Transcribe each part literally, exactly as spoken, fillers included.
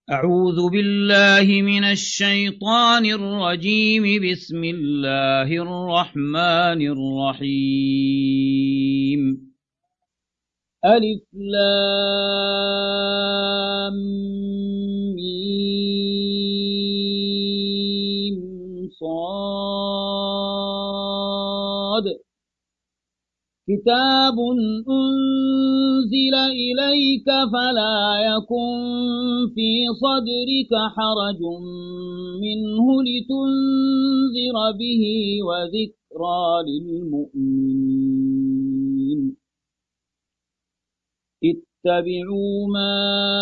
أعوذ بالله من الشيطان الرجيم. بسم الله الرحمن الرحيم. ألف لام ميم صاد. كتاب أنزل إليك فلا يكن في صدرك حرج منه لتنذر به وذكرى للمؤمنين. اتبعوا ما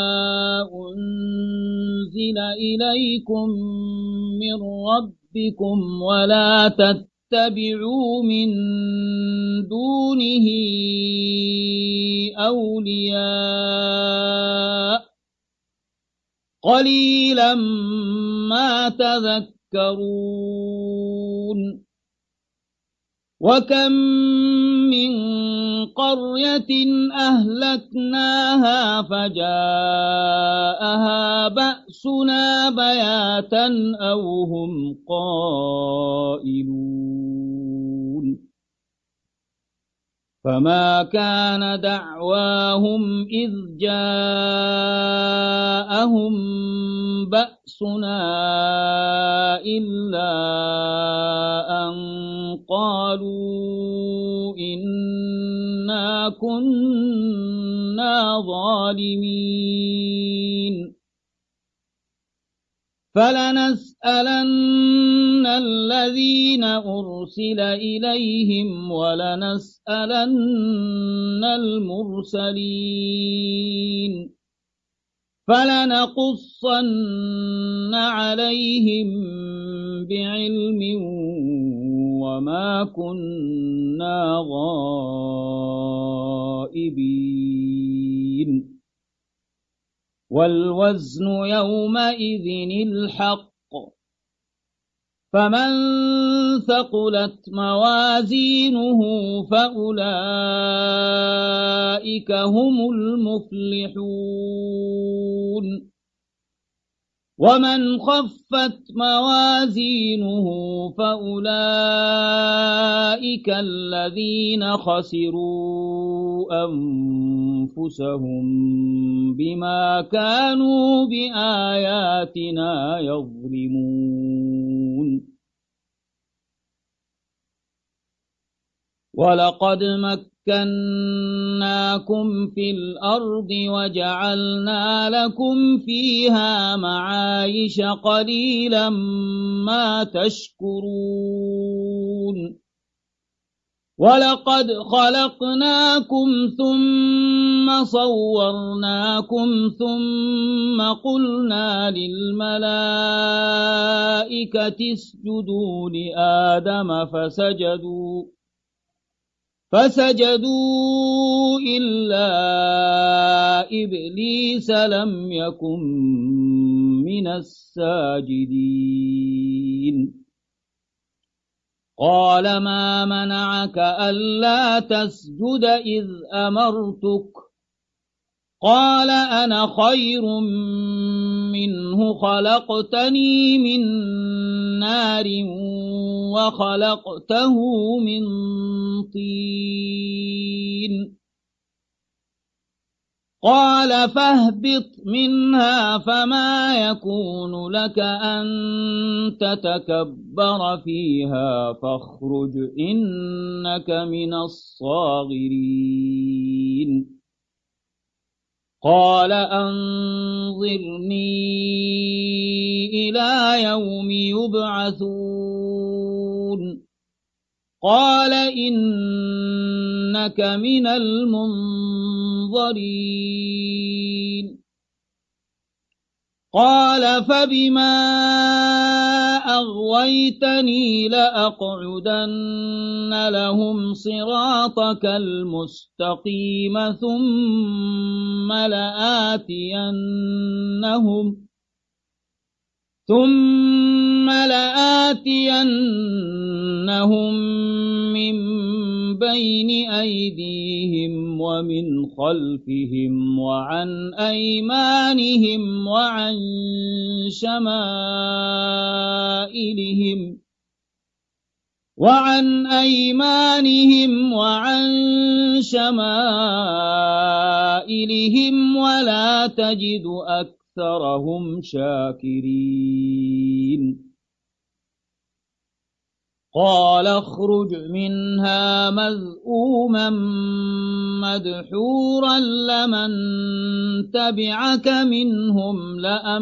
أنزل إليكم من ربكم ولا تتبعوا اتبعوا من دونه أولياء قليلا ما تذكرون. وكم من قرية أهلكناها فجاءها بأسنا بياتا أو هم قائلون. فما كان دعواهم إذ جاءهم بأسنا إلا أن قالوا إنا كنا ظالمين. فلنسألن الذين أرسل إليهم ولنسألن المرسلين فلنقصن عليهم بعلم وما كنا غائبين. والوزن يومئذ الحق. فمن ثقلت موازينه فأولئك هم المفلحون. ومن خفت موازينه فأولئك الذين خسروا أنفسهم بما كانوا بآياتنا يظلمون. ولقد مكناكم في الأرض وجعلنا لكم فيها معايش قليلا ما تشكرون. ولقد خلقناكم ثم صورناكم ثم قلنا للملائكة اسجدوا لآدم فسجدوا فسجدوا إلا إبليس لم يكن من الساجدين. قال ما منعك ألا تسجد إذ أمرتك؟ قال أنا خير منه خلقتني من نار وخلقته من طين. قال فاهبط منها فما يكون لك أن تتكبر فيها فاخرج إنك من الصاغرين. قال أنظرني إلى يوم يبعثون. قال إنك من المنظرين. قال فبما أغويتني لأقعدن لهم صراطك المستقيم ثم لآتينهم ثم لآتينهم من بين أيديهم ومن خلفهم وعن أيمانهم وعن شمائلهم وعن أيمانهم وعن شمائلهم ولا تجد أكثرهم شاكرين قال اخرج منها مذءوما مدحورا لمن تبعك منهم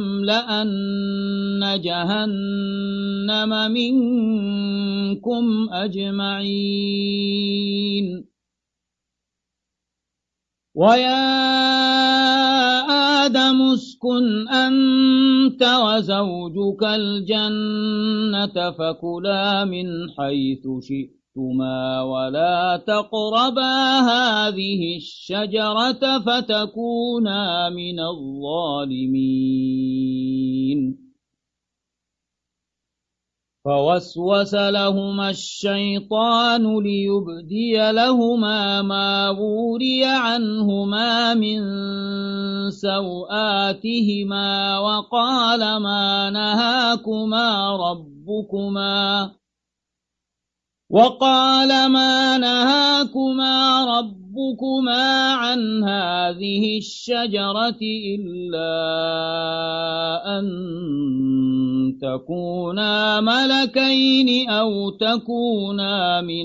لأملأن جهنم منكم أجمعين ويا آدم اسكن أنت وزوجك الجنة فكلا من حيث شئتما ولا تقربا هذه الشجرة فتكونا من الظالمين فوسوس لهما الشيطان ليبدي لهما ما وري عنهما من سوآتهما وقال ما نهاكما ربكما وقال ما نهاكما ربكما عن هذه الشجرة إلا أن تكونا ملكين أو تكونا من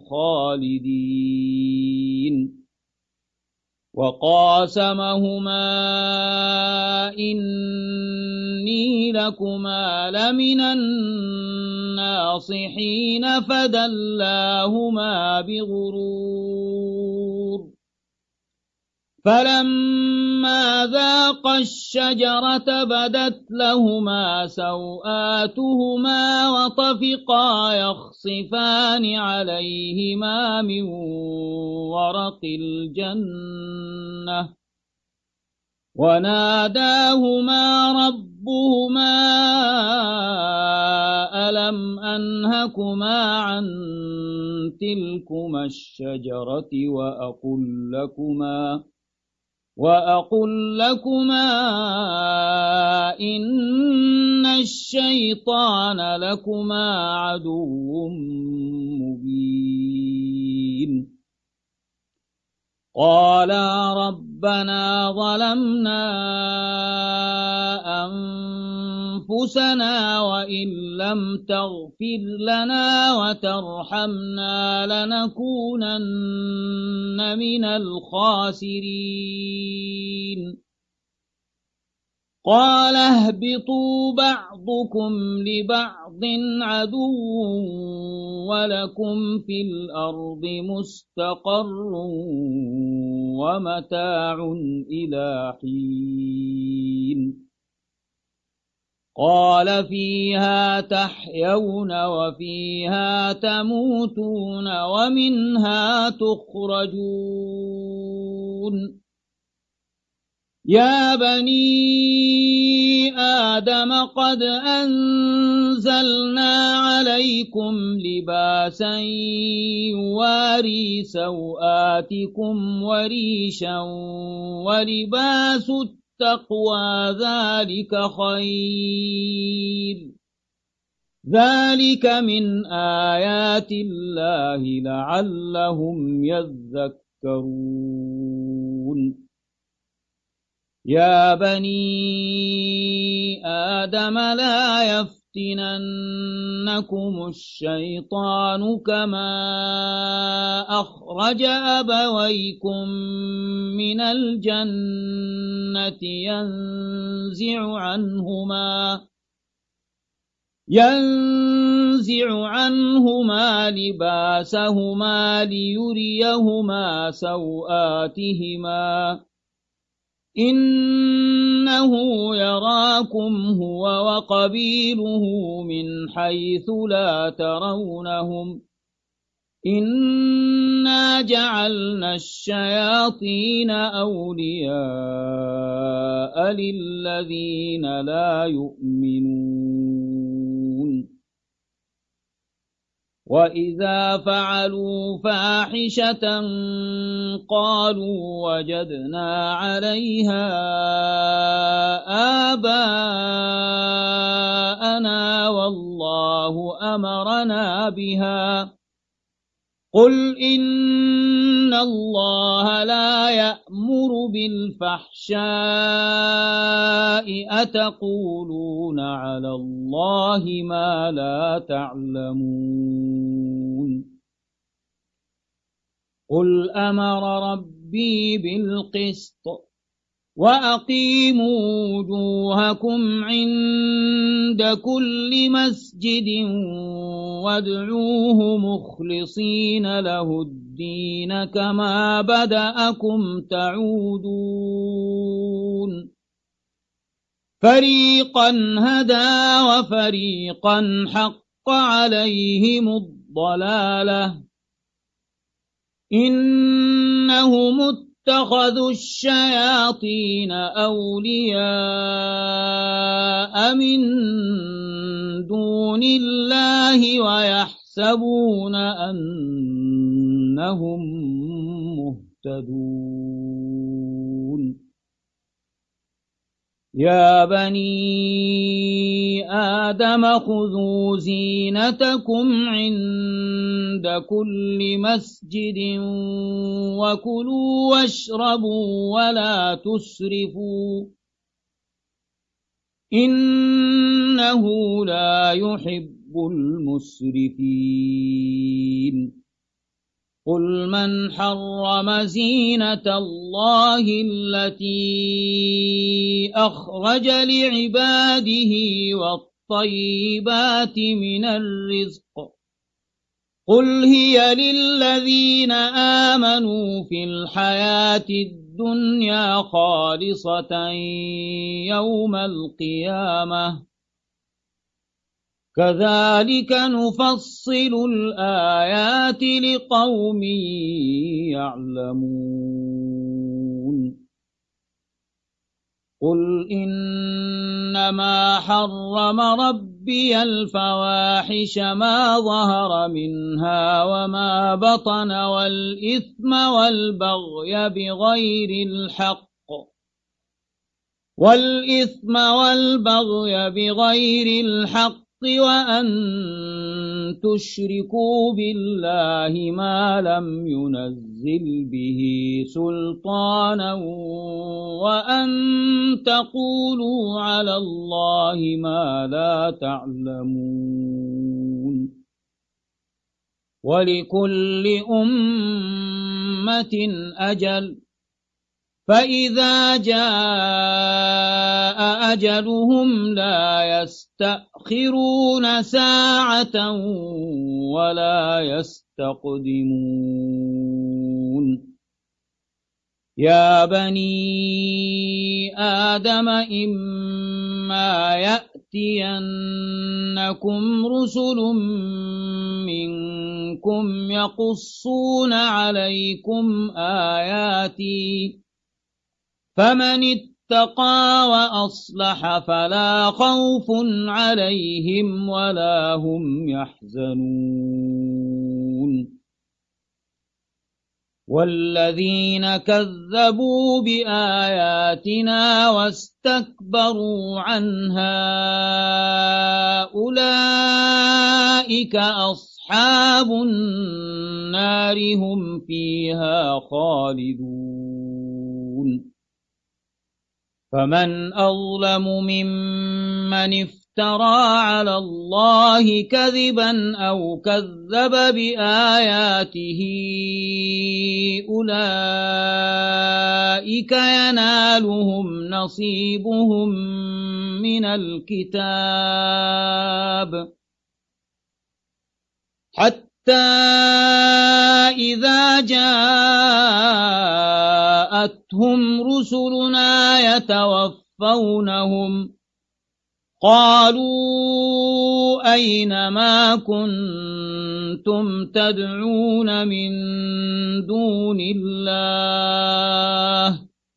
الخالدين وقاسمهما إني لكما لمن الناصحين فدلاهما بغرور فلما ذاقا الشجرة بدت لهما سوآتهما وطفقا يخصفان عليهما من ورق الجنة وناداهما ربهما ألم أنهكما عن تلكما الشجرة وأقل لكما وأقل لكما إن الشيطان لكما عدو مبين قالا ربنا ظلمنا أنفسنا وإن لم تغفر لنا وترحمنا لنكونن من الخاسرين قال اهبطوا بعضكم لبعض عدو ولكم في الأرض مستقر ومتاع إلى حين قال فيها تحيون وفيها تموتون ومنها تخرجون يا بني آدم قد أنزلنا عليكم لباسا يواري سوآتكم وريشا ولباس التقوى ذلك خير ذلك من آيات الله لعلهم يذكرون يا بني آدم لا يفتننكم الشيطان كما أخرج أبويكم من الجنة ينزع عنهما ينزع عنهما لباسهما ليريهما سوآتهما إنه يراكم هو وقبيله من حيث لا ترونهم إنا جعلنا الشياطين أولياء للذين لا يؤمنون وإذا فعلوا فاحشة قالوا وجدنا عليها آباءنا والله أمرنا بها قل إن الله لا يأمر بالفحشاء أتقولون على الله ما لا تعلمون قل أمر ربي بالقسط وأقيموا وجوهكم عند كل مسجد وادعوه مخلصين له الدين كما بدأكم تعودون فريقا هدى وفريقا حق عليهم الضلالة إنهم اتخذوا الشياطين أولياء من دون الله ويحسبون أنهم مهتدون يا بني آدم خذوا زينتكم عند كل مسجد وكلوا واشربوا ولا تسرفوا إنه لا يحب المسرفين قل من حرم زينة الله التي أخرج لعباده والطيبات من الرزق قل هي للذين آمنوا في الحياة الدنيا خالصة يوم القيامة كذلك نفصل الآيات لقوم يعلمون قل إنما حرم ربي الفواحش ما ظهر منها وما بطن والإثم والبغي بغير الحق والإثم والبغي بغير الحق وأن تشركوا بالله ما لم ينزل به سلطانا وأن تقولوا على الله ما لا تعلمون ولكل أمة أجل فإذا جاء أجلهم لا يستأخرون ساعة ولا يستقدمون يا بني آدم إما يأتينكم رسل منكم يقصون عليكم آياتي فمن اتقى وأصلح فلا خوف عليهم ولا هم يحزنون والذين كذبوا بآياتنا واستكبروا عنها أولئك أصحاب النار هم فيها خالدون فمن أظلم ممن افترى على الله كذبا أو كذب بآياته أولئك ينالهم نصيبهم من الكتاب حتى إذا جاءتهم رسلنا يتوفونهم قالوا أين ما كنتم تدعون من دون الله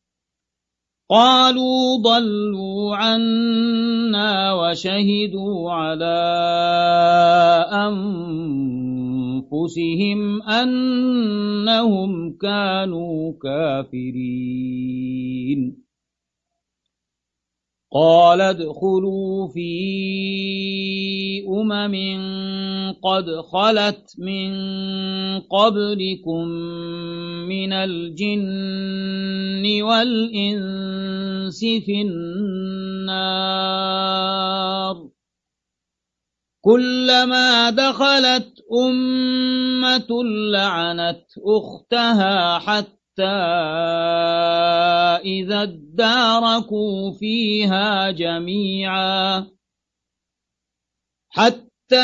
قالوا ضلوا عنا وشهدوا على أنفسهم أنهم كانوا كافرين قال ادخلوا في أمم قد خلت من قبلكم من الجن والإنس في النار كلما دخلت أمة لعنت أختها حتى إذا اداركوا فيها جميعا حتى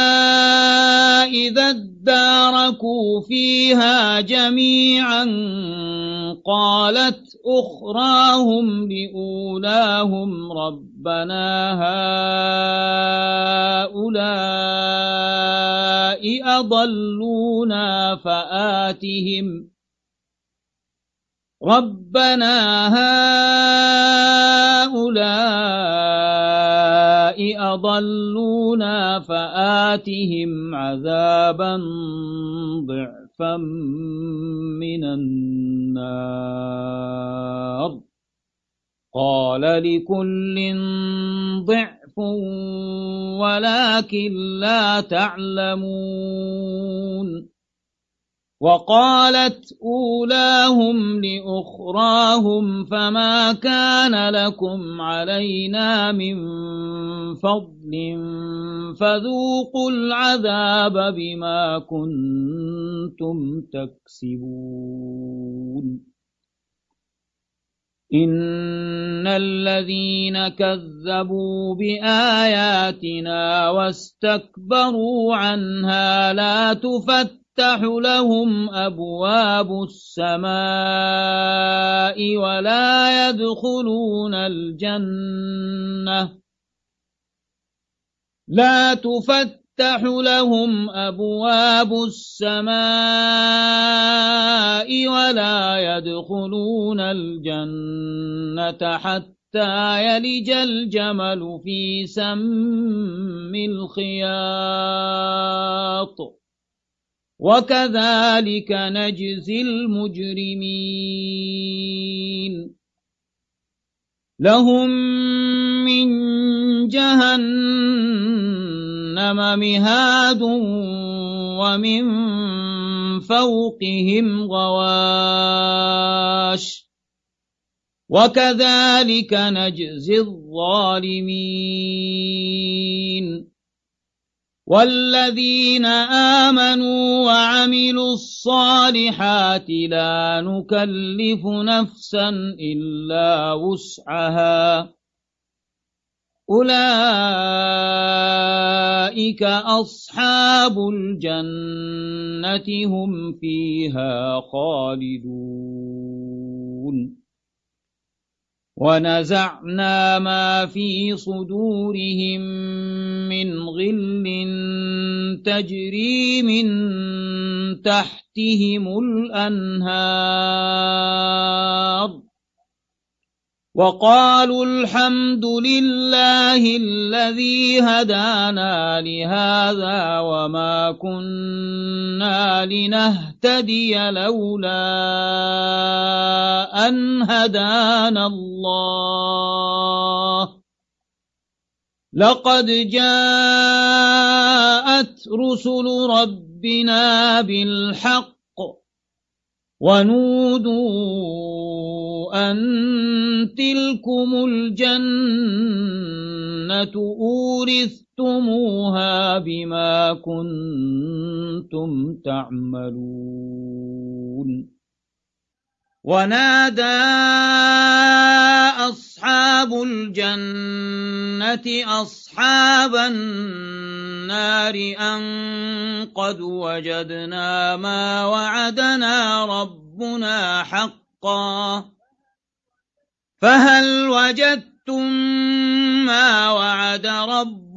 إذا اداركوا فيها جميعا قالت أخراهم لأولاهم ربنا هؤلاء أضلونا فآتهم ربنا هؤلاء أضلونا فآتهم عذابا ضعفا من النار قال لكل ضعف ولكن لا تعلمون وقالت أولاهم لأخراهم فما كان لكم علينا من فضل فذوقوا العذاب بما كنتم تكسبون إن الذين كذبوا بآياتنا واستكبروا عنها لا تفتح تفتح لهم أبواب السماء ولا يدخلون الجنة لا تفتح لهم أبواب السماء ولا يدخلون الجنة حتى يلج الجمل في سم الخياط وكذلك نجزي المجرمين لهم من جهنم مهاد ومن فوقهم غواش وكذلك نجزي الظالمين والذين آمنوا وعملوا الصالحات لا نكلف نفسا إلا وسعها أولئك أصحاب الجنة هم فيها خالدون ونزعنا ما في صدورهم من غل تجري من تحتهم الأنهار وقالوا الحمد لله الذي هدانا لهذا وما كنا لنهتدي لولا أن هدانا الله لقد جاءت رسل ربنا بالحق ونودوا أن تلكم الجنة أورثتموها بما كنتم تعملون ونادى أصحاب الجنة أصحاب النار أن قد وجدنا ما وعدنا ربنا حقا فهل وجدتم ما وعد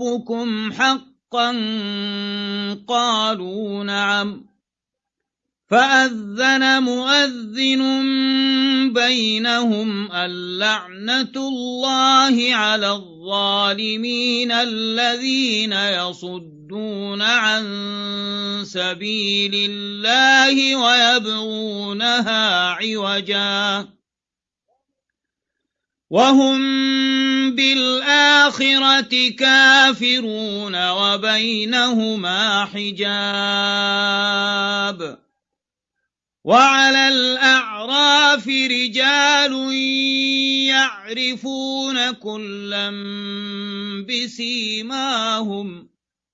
ربكم حقا قالوا نعم فأذن مؤذن بينهم اللعنة الله على الظالمين الذين يصدون عن سبيل الله ويبغونها عوجا وهم بالآخرة كافرون وبينهما حجاب. وعلى الأعراف رجال يعرفون كلا بسيماهم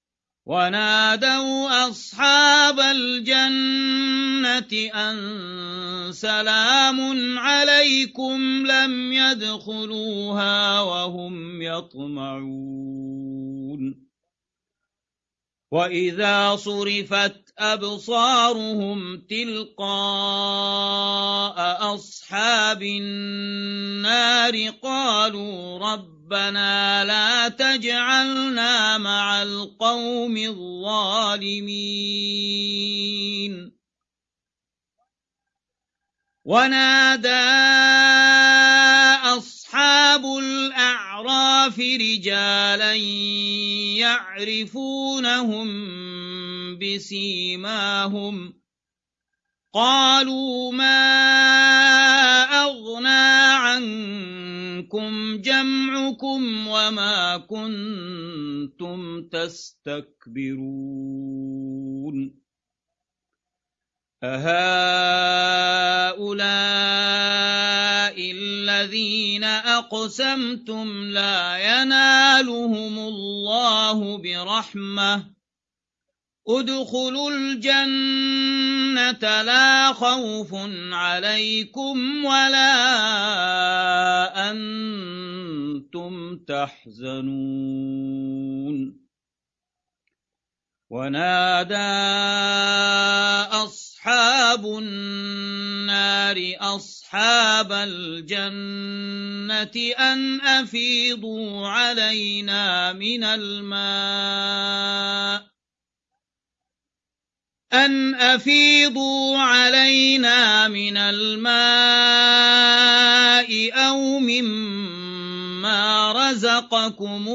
ونادوا أصحاب الجنة أن سلام عليكم لم يدخلوها وهم يطمعون. وإذا صرفت أبصارهم تلقاء أصحاب النار قالوا ربنا لا تجعلنا مع القوم الظالمين. ونادى أصحاب الأعراف رجالا يعرفونهم بسيماهم قالوا ما أغنى عنكم جمعكم وما كنتم تستكبرون أهؤلاء الذين أقسمتم لا ينالهم الله برحمة ادخلوا الجنة لا خوف عليكم ولا أنتم تحزنون. ونادى أصحاب النار أصحاب الجنة أن أفيضوا علينا من الماء أن أفيضوا علينا من الماء أو مما رزقكم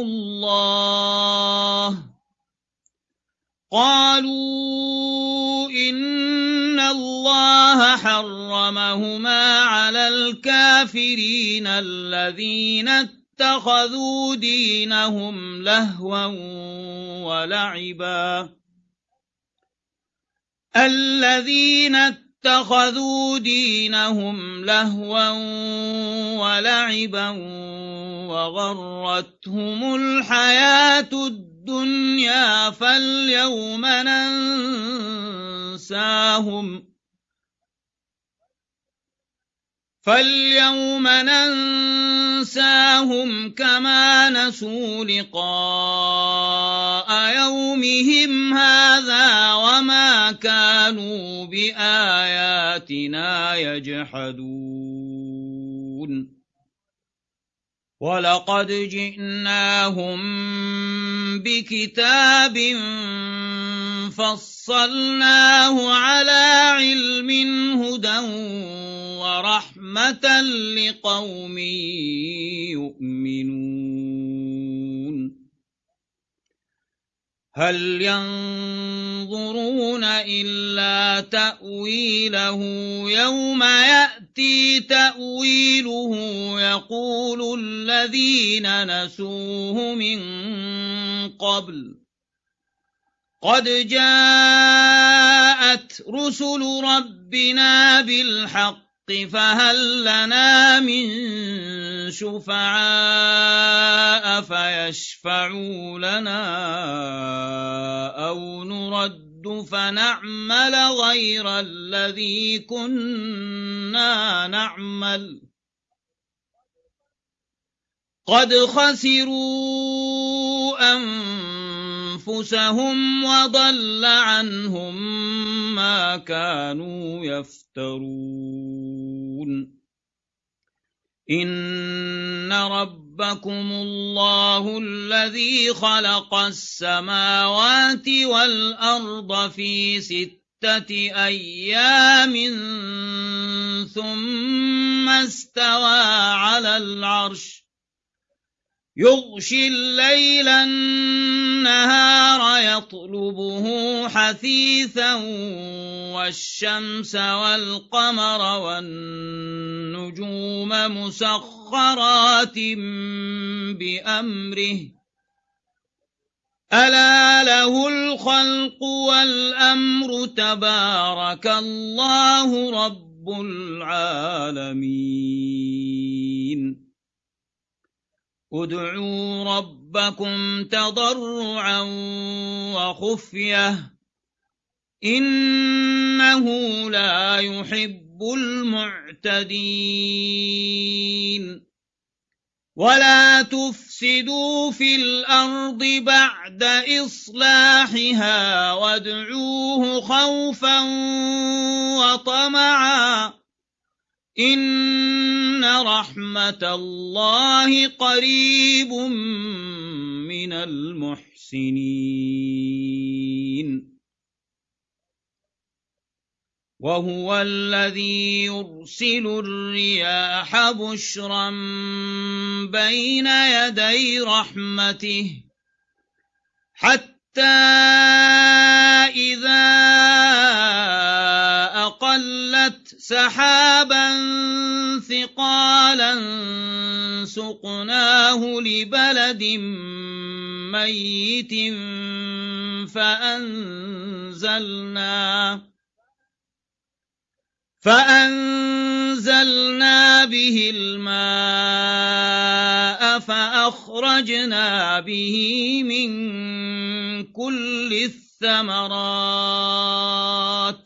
الله قالوا إن الله حرمهما على الكافرين الذين اتخذوا دينهم لهوا ولعبا الذين اتخذوا دينهم لهوا ولعبا وغرتهم الحياة الدنيا فاليوم ننساهم فاليوم ننساهم كما نسوا لقاء يومهم هذا وما كانوا بآياتنا يجحدون. ولقد جئناهم بكتاب فصلناه على علم هدى ورحمة لقوم يؤمنون. هل ينظرون إلا تأويله يوم يأتي تأويله يقول الذين نسوه من قبل قد جاءت رسل ربنا بالحق فهل لنا من شفعاء فيشفعوا لنا أو نرد فنعمل غير الذي كنا نعمل قد خسروا أنفسهم وضل عنهم ما كانوا يفترون. إن ربكم الله الذي خلق السماوات والأرض في ستة ستة أيام ثم استوى على العرش يغشي الليل النهار يطلبه حثيثا والشمس والقمر والنجوم مسخرات بأمره ألا له الخلق والأمر تبارك الله رب العالمين ادعوا ربكم تضرعا وخفية إنه لا يحب المعتدين ولا تفسدوا في الأرض بعد إصلاحها وادعوه خوفا وطمعا إن رحمة الله قريب من المحسنين وهو الذي يرسل الرياح بشرا بين يدي رحمته حتى إذا أقلت سحابا ثقالا سقناه لبلد ميت فأنزلنا فأنزلنا به الماء فأخرجنا به من كل الثمرات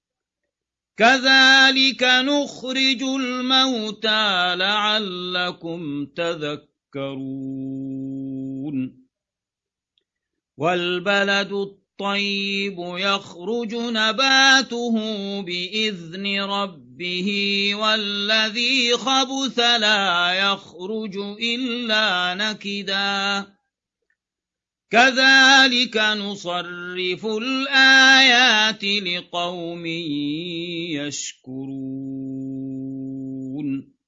كذلك نخرج الموتى لعلكم تذكرون والبلد الطيب يخرج نباته بإذن ربه والذي خبث لا يخرج إلا نكدا كذلك نصرف الآيات لقوم يشكرون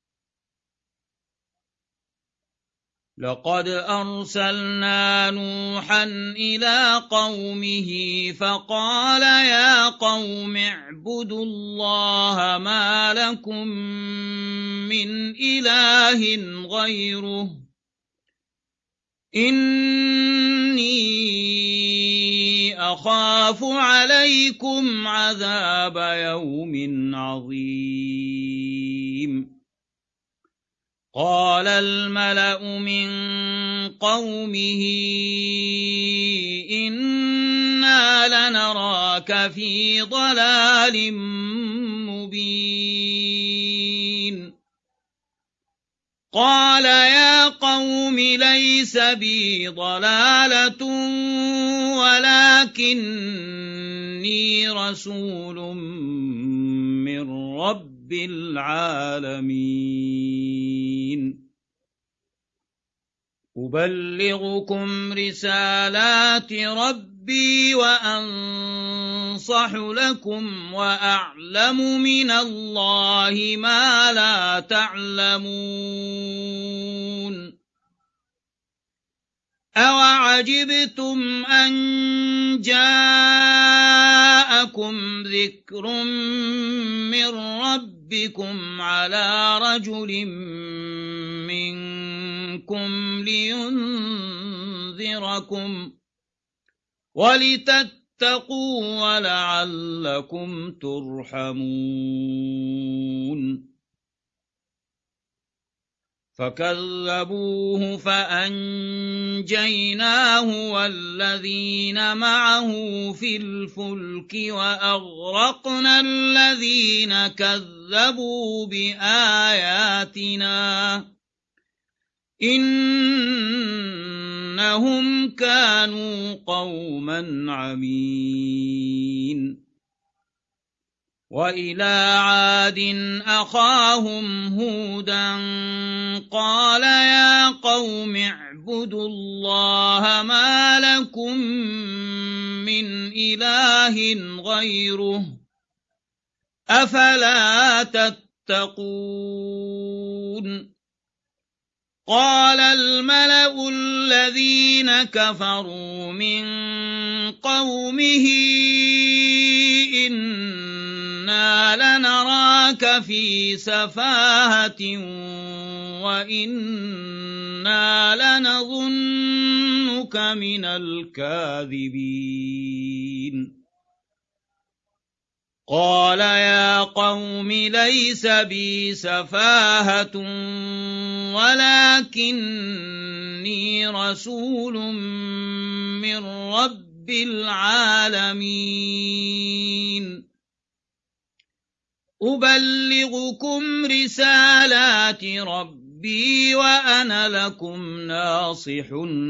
لقد أرسلنا نوحا إلى قومه فقال يا قوم اعبدوا الله ما لكم من إله غيره إني أخاف عليكم عذاب يوم عظيم قال الملأ من قومه إنا لنراك في ضلال مبين قال يا قوم ليس بي ضلالة ولكني رسول من رب العالمين أبلغكم رسالات ربي وأنصح لكم وأعلم من الله ما لا تعلمون أوعجبتم أن جاءكم ذكر من ربكم على رجل منكم لينذركم ولتتقوا ولعلكم ترحمون فكذبوه فأنجيناه والذين معه في الفلك وأغرقنا الذين كذبوا بآياتنا إنهم كانوا قوما عمين وإلى عاد أخاهم هودا قال يا قوم اعبدوا الله ما لكم من إله غيره أفلا تتقون قال الملأ الذين كفروا من قومه إنا لنراك في سفاهة وإنا لنظنك من الكاذبين قال يا قوم ليس بي سفاهة ولكني رسول من رب العالمين أبلغكم رسالات ربي وأنا لكم ناصح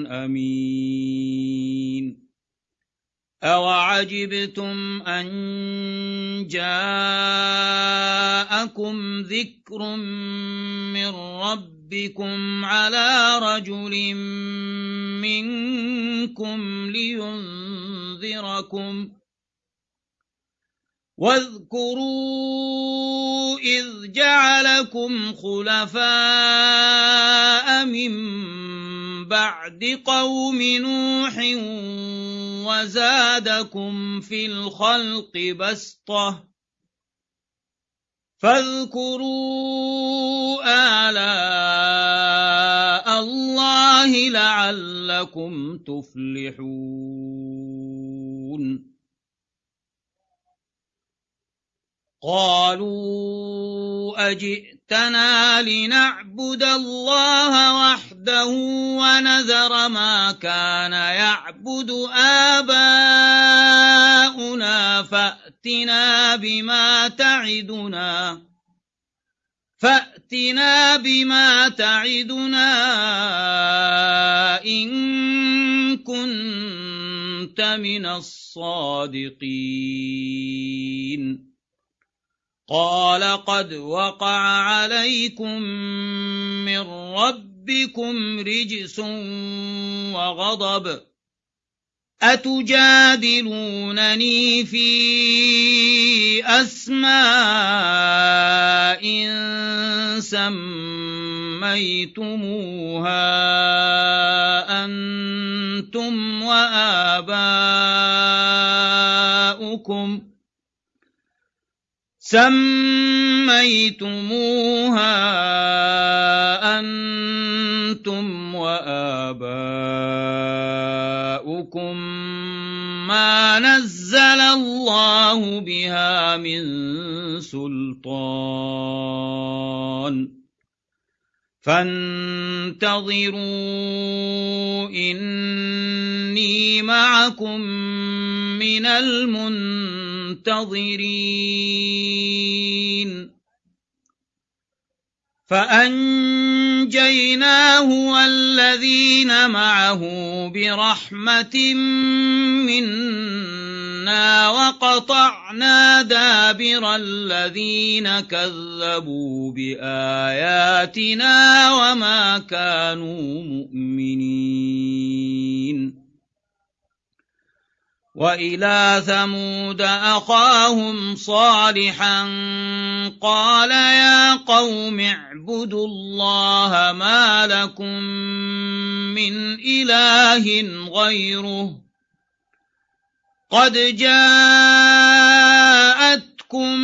أمين أوعجبتم أن جاءكم ذكر من ربكم على رجل منكم لينذركم واذكروا إذ جعلكم خلفاء من بعد قوم نوح وزادكم في الخلق بسطة فاذكروا آلاء الله لعلكم تفلحون قالوا أجئتنا لنعبد الله وحده ونذر ما كان يعبد آباؤنا فأتنا بما تعدنا فأتنا بما تعدنا إن كنت من الصادقين قال قد وقع عليكم من ربكم رجس وغضب أتجادلونني في أسماء سميتموها أنتم وآباؤكم سميتموها أنتم وآباؤكم ما نزل الله بها من سلطان فانتظروا إني معكم من المنتظرين فأنجيناه والذين معه برحمة منا وقطعنا دابر الذين كذبوا بآياتنا وما كانوا مؤمنين وإلى ثمود أخاهم صالحا قال يا قوم اعبدوا الله ما لكم من إله غيره قد جاءتكم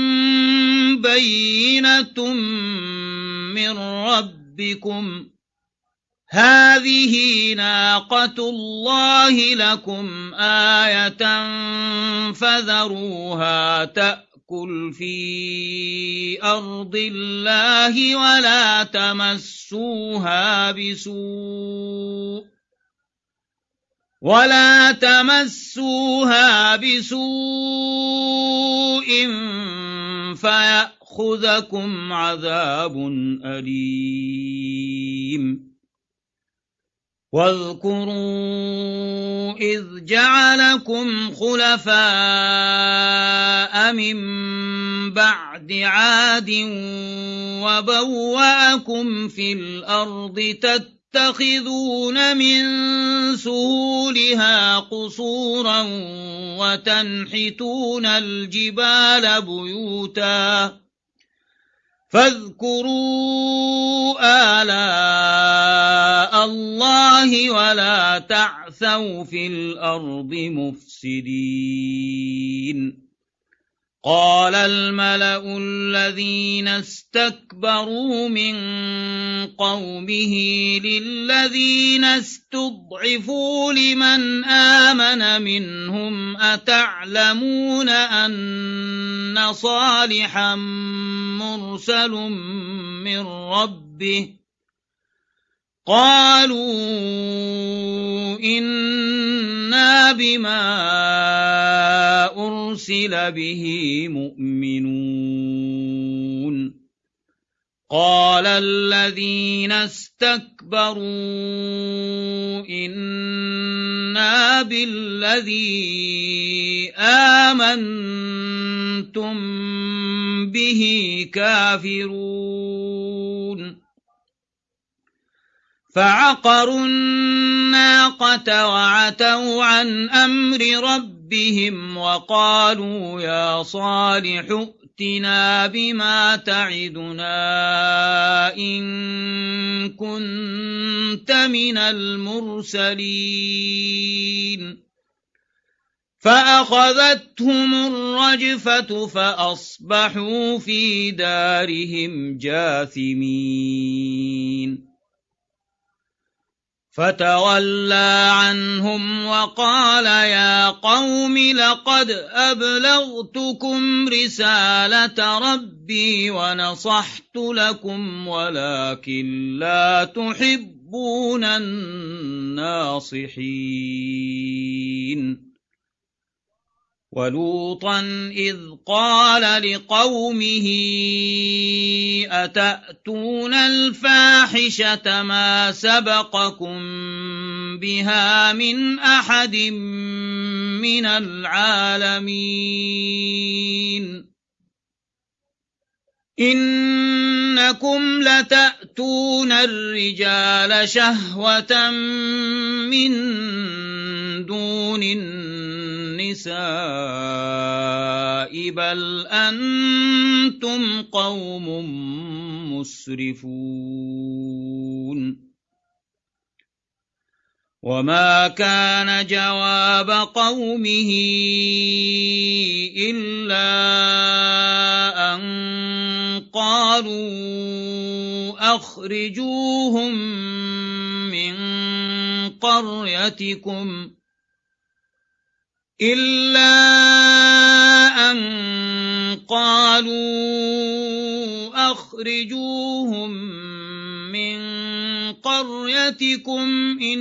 بينة من ربكم هذه ناقة الله لكم آية فذروها تأكل في أرض الله ولا تمسوها بسوء ولا تمسوها بسوء فيأخذكم عذاب أليم واذكروا إذ جعلكم خلفاء من بعد عاد وبوأكم في الأرض تتخذون من سهولها قصورا وتنحتون الجبال بيوتا فاذكروا آلاء الله ولا تعثوا في الأرض مفسدين. قال الملأ الذين استكبروا من قومه للذين استضعفوا لمن آمن منهم أتعلمون أن صالحا مرسل من ربه قالوا إنا بما أرسل به مؤمنون. قال الذين استكبروا إنا بالذي آمنتم به كافرون. فعقروا الناقة وعتوا عن أمر ربهم وقالوا يا صالح ائتنا بما تعدنا إن كنت من المرسلين. فأخذتهم الرجفة فأصبحوا في دارهم جاثمين. فتولى عنهم وقال يا قوم لقد أبلغتكم رسالة ربي ونصحت لكم ولكن لا تحبون الناصحين. ولوطا إذ قال لقومه أتأتون الفاحشة ما سبقكم بها من أحد من العالمين إنكم لتأتون الرجال شهوة من دون النساء بل أنتم قوم مسرفون. وما كان جواب قومه إلا أن قالوا أخرجوهم من قريتكم إلا أن قالوا أخرجوهم من قريتكم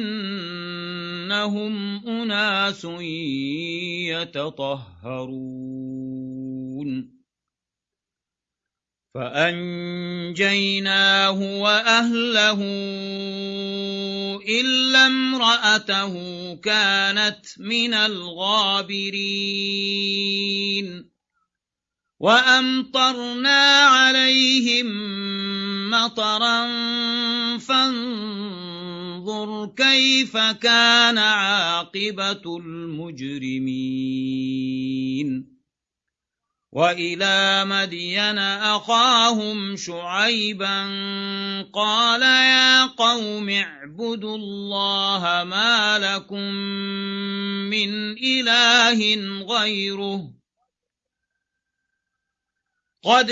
إنهم أناس يتطهرون. فأنجيناه وأهله إلا امرأته كانت من الغابرين. وأمطرنا عليهم مطرا فانظر كيف كان عاقبة المجرمين. وإلى مدين أخاهم شعيبا قال يا قوم اعبدوا الله ما لكم من إله غيره قد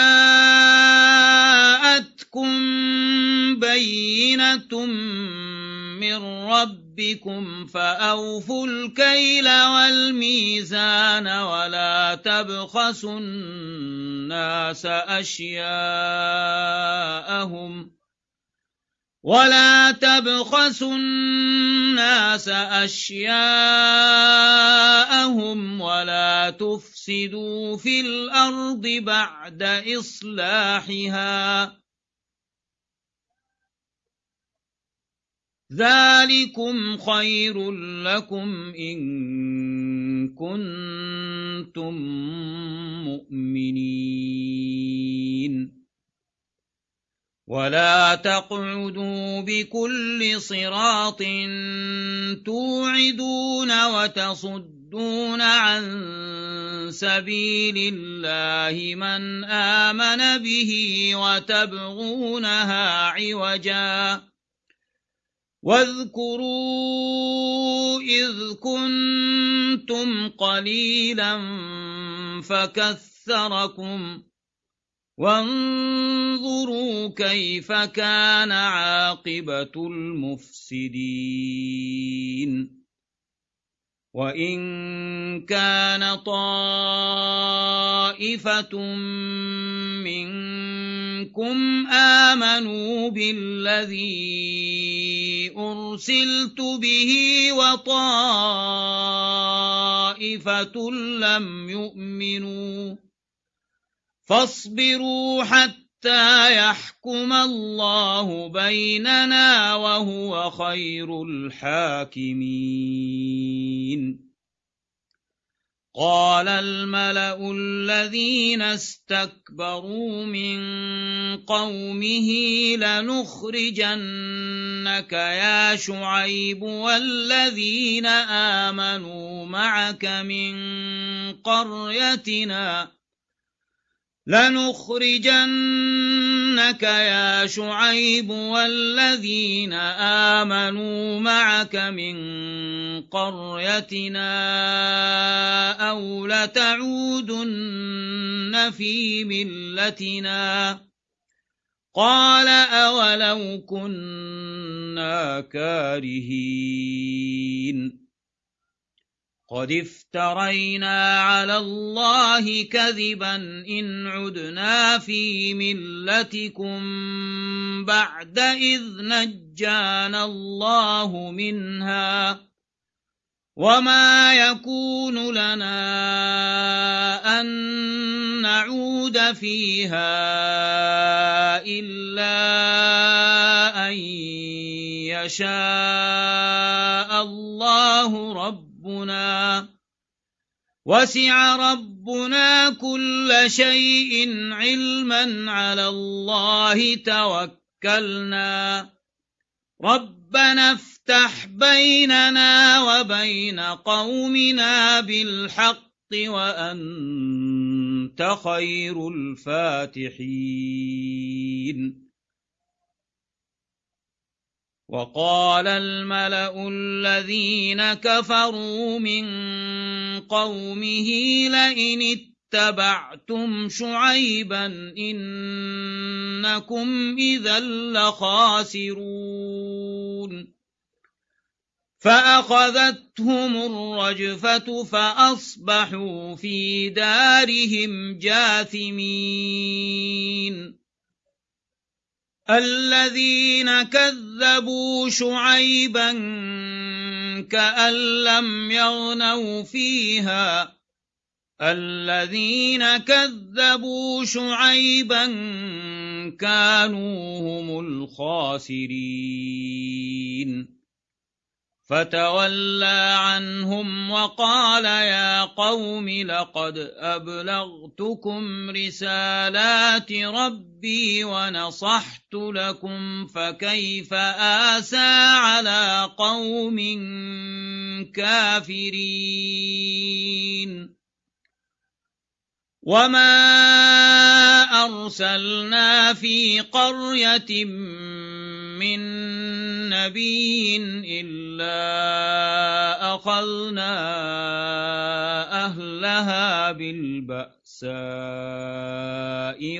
جاءتكم بينة من ربكم فأوفوا الكيل والميزان ولا تبخسوا الناس أشياءهم ولا تبخسوا الناس أشياءهم ولا تفسدوا في الأرض بعد إصلاحها ذلكم خير لكم إن كنتم مؤمنين. ولا تقعدوا بكل صراط توعدون وتصدون عن سبيل الله من آمن به وتبغونها عوجا واذكروا إذ كنتم قليلا فكثركم وانظروا كيف كان عاقبة المفسدين وإن كان طائفة منكم آمنوا بالذي أرسلت به وطائفة لم يؤمنوا فاصبروا حتى يحكم الله بيننا وهو خير الحاكمين. قال الملأ الذين استكبروا من قومه لنخرجنك يا شعيب والذين آمنوا معك من قريتنا لنخرجنك يا شعيب والذين آمنوا معك من قريتنا أو لتعودن في ملتنا قال أولو كنا كارهين قد افترينا على الله كذبا إن عدنا في ملتكم بعد إذ نجانا الله منها وما يكون لنا أن نعود فيها إلا أن يشاء الله ربنا ربنا وسع ربنا كل شيء علما على الله توكلنا ربنا افتح بيننا وبين قومنا بالحق وأنت خير الفاتحين. وقال الملأ الذين كفروا من قومه لئن اتبعتم شعيبا إنكم إذا لخاسرون فأخذتهم الرجفة فأصبحوا في دارهم جاثمين. الذين كذبوا شعيبا كأن لم يغنوا فيها الذين كذبوا شعيبا كانوا هم الخاسرين فتولى عنهم وقال يا قوم لقد أبلغتكم رسالات ربي ونصحت لكم فكيف آسى على قوم كافرين. وما أرسلنا في قرية من نبي إلا أخذنا أهلها بالبأساء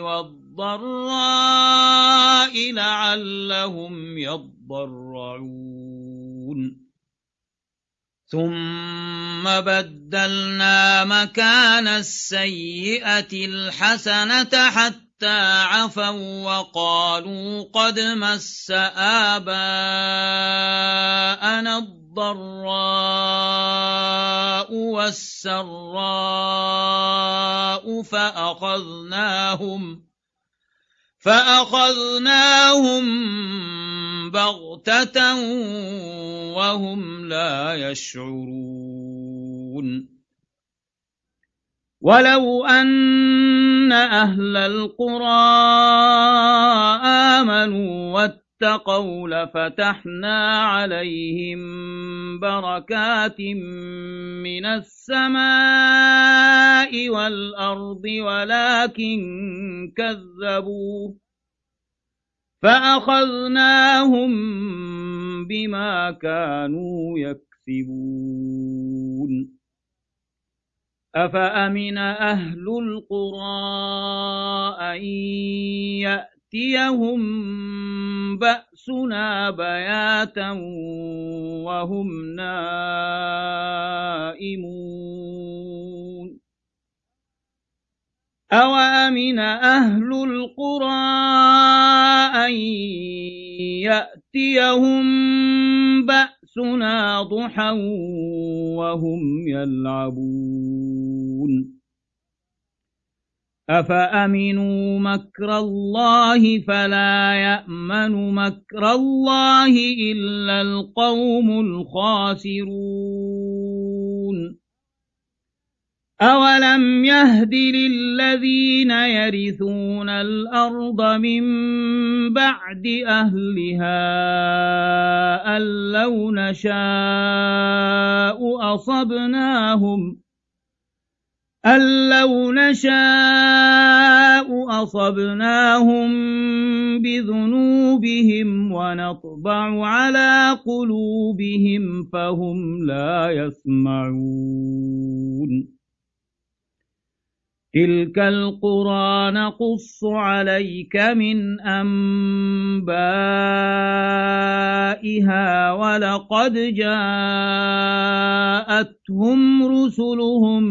والضراء لعلهم يضرعون ثم بدلنا مكان السيئة الحسنة حتى عفوا وقالوا قد مس آباءنا الضراء والسراء فأخذناهم فأخذناهم بغتة وهم لا يشعرون. ولو أن أهل القرى آمنوا واتقوا لفتحنا عليهم بركات من السماء والأرض ولكن كذبوا فأخذناهم بما كانوا يكسبون أفأمن أهل القرى أن يأتيهم بأسنا بياتا وهم نائمون أوأمن أهل القرى أن يأتيهم بأسنا ضحى وهم يلعبون أفأمنوا مكر الله فلا يأمن مكر الله إلا القوم الخاسرون أولم يهد للذين يرثون الأرض من بعد أهلها أن لو نشاء أصبناهم أن لو نشاء أصبناهم بذنوبهم ونطبع على قلوبهم فهم لا يسمعون تلك القرى نقص عليك من أنبائها ولقد جاءتهم رسلهم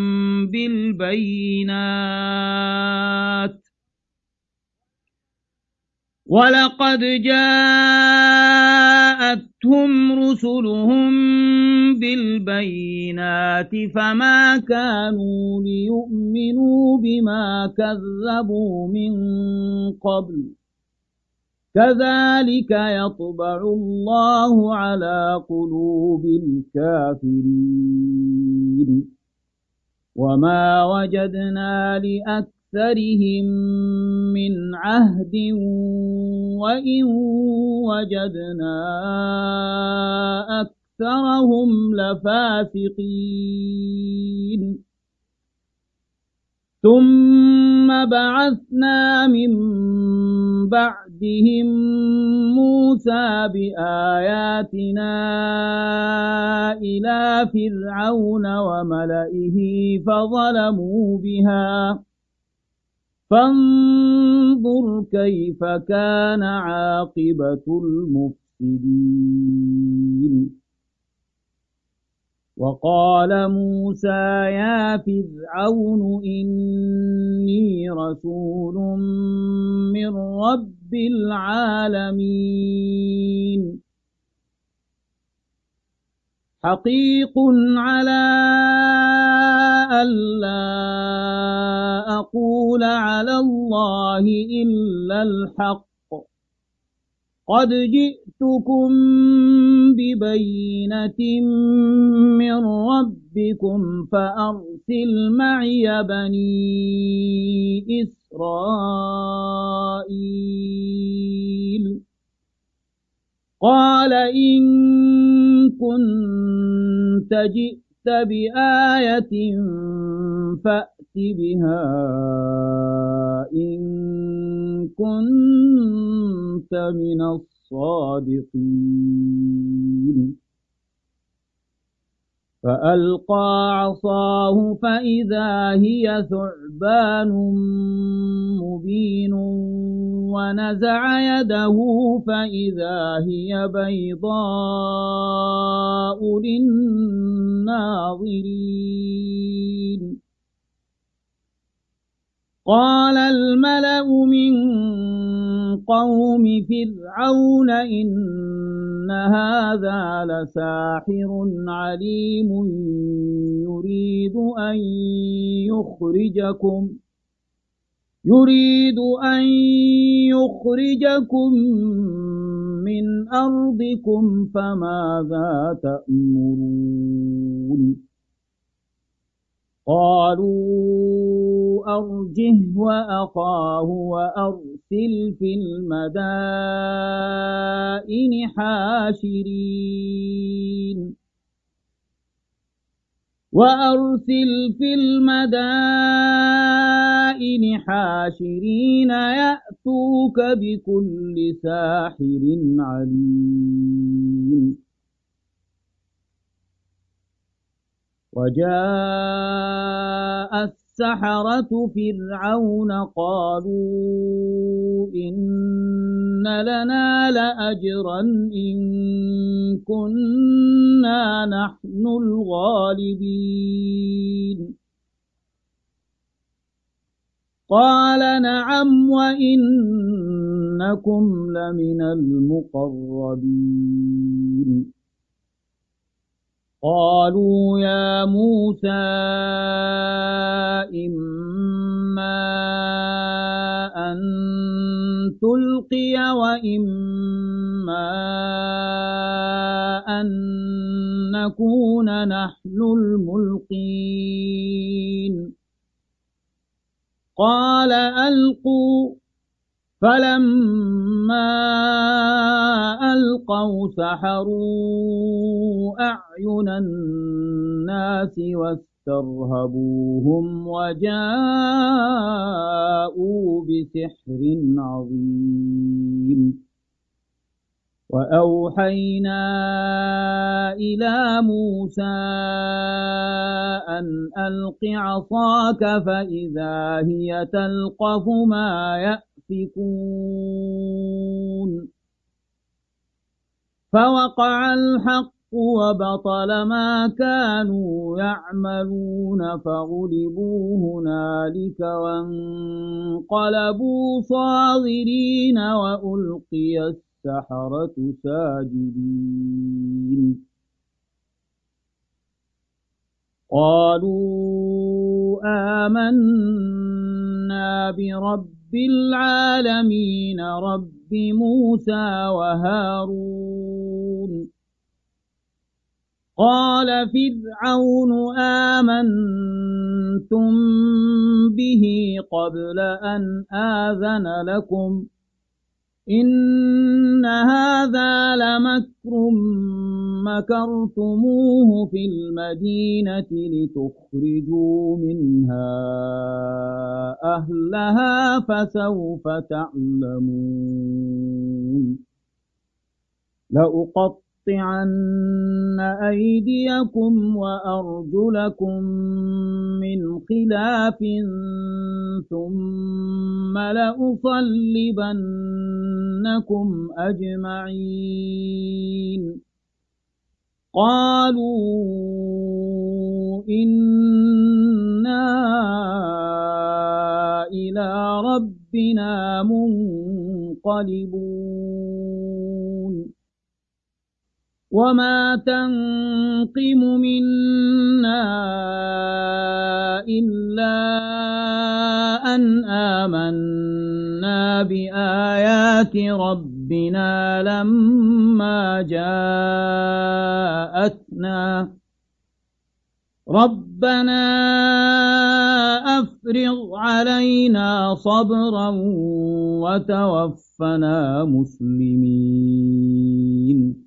بالبينات ولقد جاءتهم رسلهم بالبينات فما كانوا ليؤمنوا بما كذبوا من قبل كذلك يطبع الله على قلوب الكافرين وما وجدنا لأكثرهم من عهد وإن وجدنا أكثرهم لفاسقين ثم بعثنا من بعدهم موسى بآياتنا إلى فرعون وملئه فظلموا بها فانظر كيف كان عاقبة المفسدين وقال موسى يا فرعون إني رسول من رب العالمين حقيق على ألا أقول على الله إلا الحق قد جئتكم ببينة من ربكم فأرسل معي بني إسرائيل قال إن كنت جئت بآية فأت بها إن كنت من الصادقين فألقى عصاه فإذا هي ثعبان مبين ونزع يده فإذا هي بيضاء للناظرين قال الملأ من قوم فرعون إن هذا لساحر عليم يريد أن يخرجكم يريد أن يخرجكم من أرضكم فماذا تأمرون قالوا أرجه وأخاه وأرسل في المدائن حاشرين وأرسل في المدائن حاشرين يأتوك بكل ساحر عليم وجاء السحرة فرعون قالوا إن لنا لأجرا إن كنا نحن الغالبين قال نعم وإنكم لمن المقربين قالوا يا موسى إما أن تلقي وإما أن نكون نحن الملقين قال ألقوا فلما ألقوا سحروا أعين الناس واسترهبوهم وجاءوا بسحر عظيم وأوحينا إلى موسى أن ألق عصاك فإذا هي تلقف ما يأفكون فوقع الحق وبطل ما كانوا يعملون فغلبوا هنالك وانقلبوا صاغرين وألقي السحرة ساجدين قالوا آمنا برب العالمين رب موسى وهارون قال فرعون آمنتم به قبل أن آذن لكم إن هذا لمكر مكرتموه في المدينة لتخرجوا منها أهلها فسوف تعلمون لأقطعن أيديكم وأرجلكم من خلاف ثم لأصلبنكم أجمعين قالوا إنا إلى ربنا منقلبون وما تنقم منا إلا أن آمنا بآيات ربنا لما جاءتنا ربنا أفرغ علينا صبرا وتوفنا مسلمين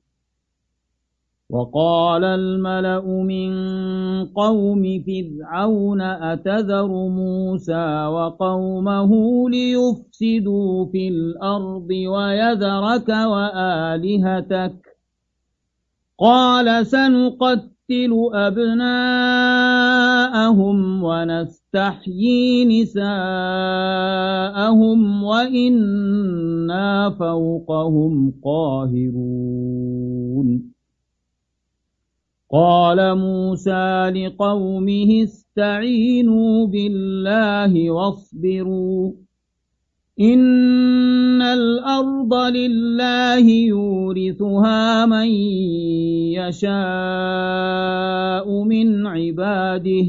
وقال الملأ من قوم فرعون أتذر موسى وقومه ليفسدوا في الأرض ويذرك وآلهتك قال سنقتل أبناءهم ونستحيي نساءهم وإنا فوقهم قاهرون قال موسى لقومه استعينوا بالله واصبروا إن الأرض لله يورثها من يشاء من عباده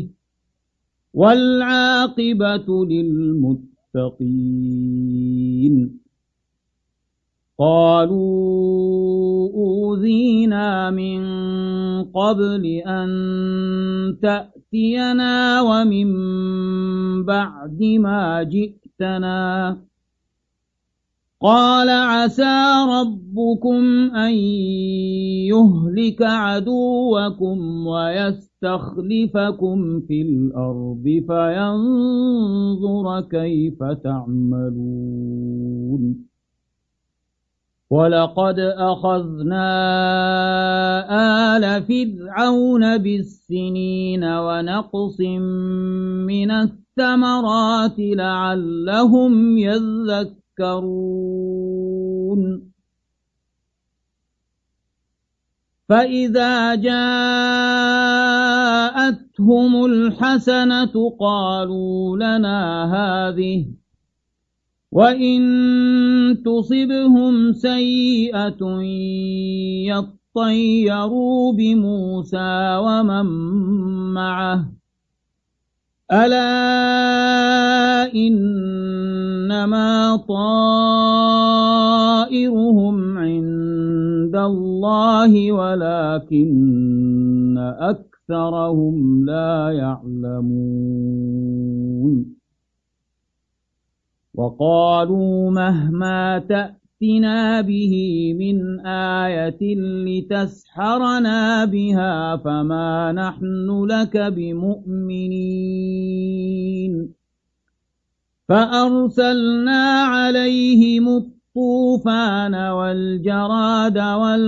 والعاقبة للمتقين قالوا أوذينا من قبل أن تأتينا ومن بعد ما جئتنا قال عسى ربكم أن يهلك عدوكم ويستخلفكم في الأرض فينظر كيف تعملون ولقد أخذنا آل فرعون بالسنين ونقص من الثمرات لعلهم يذكرون فإذا جاءتهم الحسنة قالوا لنا هذه وإن تصبهم سيئة يطيروا بموسى ومن معه ألا إنما طائرهم عند الله ولكن أكثرهم لا يعلمون وقالوا مهما تأتنا به من آية لتسحرنا بها فما نحن لك بمؤمنين فأرسلنا عليهم الطوفان والجراد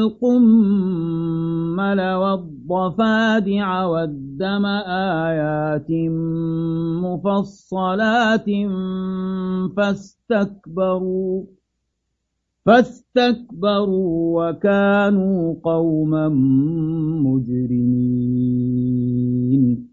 والقمل والضفادع والدم آيات مفصلات فاستكبروا فاستكبروا وكانوا قوما مجرمين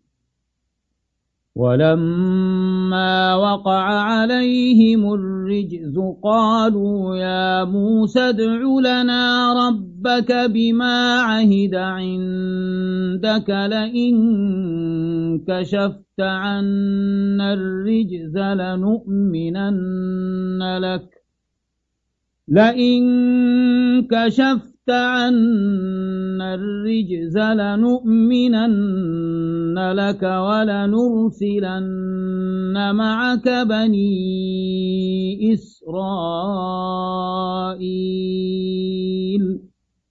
ولما وقع عليهم الرجز قالوا يا موسى ادع لنا ربك بما عهد عندك لئن كشفت عنا الرجز لنؤمنن لك لئن كشفت عنا الرجز لنؤمنن لك ولنرسلن معك بني إسرائيل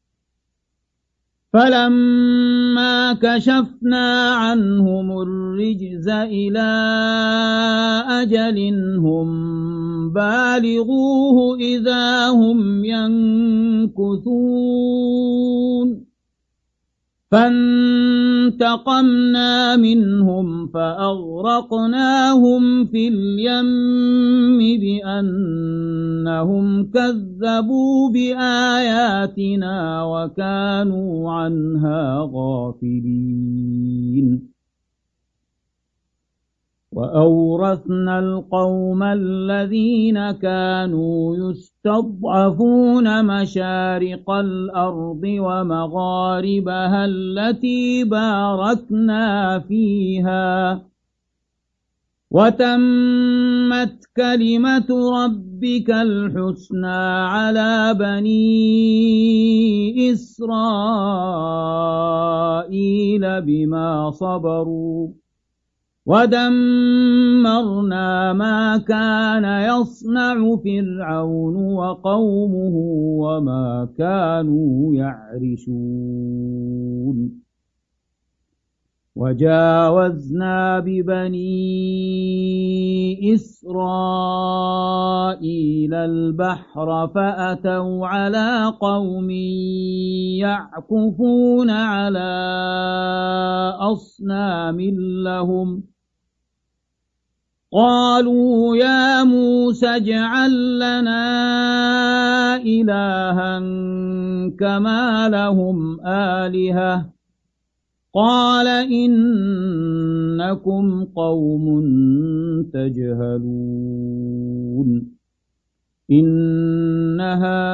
فلما كشفنا عنهم الرجز إلى أجل هم بالغوه إذا هم ينكثون فانتقمنا منهم فأغرقناهم في اليم بأنهم كذبوا بآياتنا وكانوا عنها غافلين وأورثنا القوم الذين كانوا يستضعفون مشارق الأرض ومغاربها التي باركنا فيها وتمت كلمة ربك الحسنى على بني إسرائيل بما صبروا ودمرنا ما كان يصنع فرعون وقومه وما كانوا يعرشون وجاوزنا ببني إسرائيل البحر فأتوا على قوم يعكفون على أصنام لهم قالوا يا موسى اجعل لنا إلها كما لهم آلهة قال إنكم قوم تجهلون إن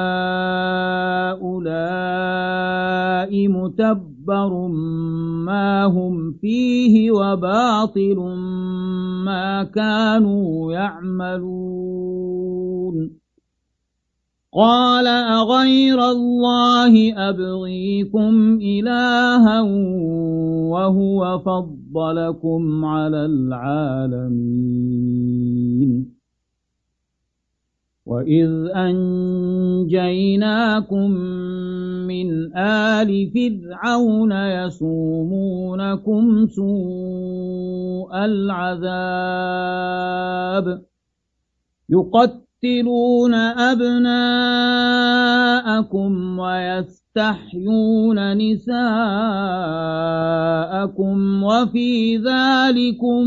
هؤلاء متبر ما هم فيه وباطل ما كانوا يعملون قال أغير الله أبغيكم إلها وهو فضلكم على العالمين وإذ أنجيناكم من آل فرعون يسومونكم سوء العذاب يقتلون أبناءكم ويستحيون نساءكم وفي ذلكم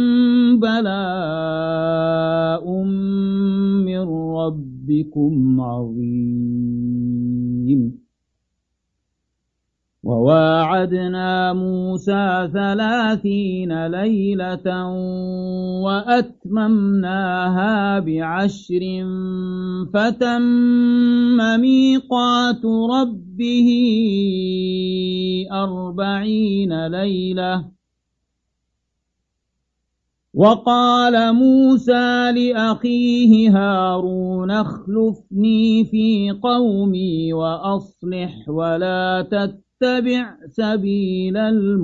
بلاء من ربكم عظيم وواعدنا موسى ثلاثين ليلة وأتممناها بعشر فتم ميقات ربه أربعين ليلة وقال موسى لأخيه هارون اخلفني في قومي وأصلح ولا تتبع سبيل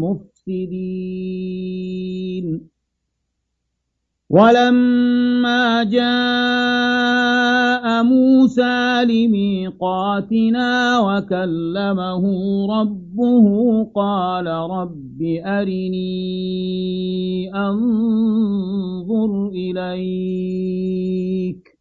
المفسدين ولما جاء موسى لميقاتنا وكلمه ربه قال رب أرني أنظر إليك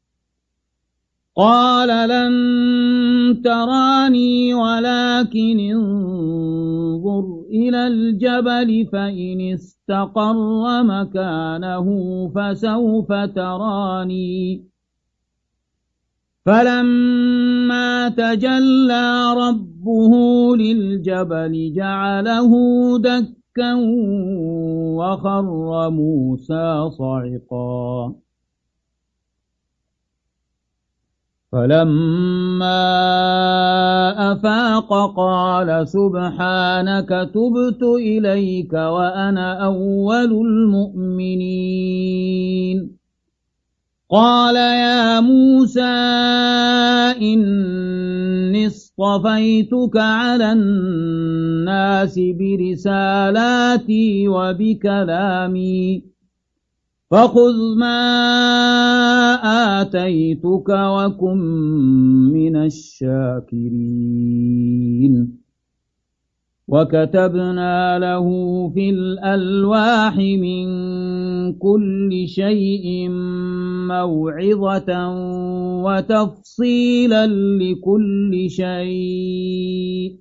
قال لن تراني ولكن انظر إلى الجبل فإن استقر مكانه فسوف تراني فلما تجلى ربه للجبل جعله دكا وخر موسى صعقا فلما أفاق قال سبحانك تبت إليك وأنا أول المؤمنين قال يا موسى إني اصطفيتك على الناس برسالاتي وبكلامي فخذ ما آتيتك وكن من الشاكرين وكتبنا له في الألواح من كل شيء موعظة وتفصيلا لكل شيء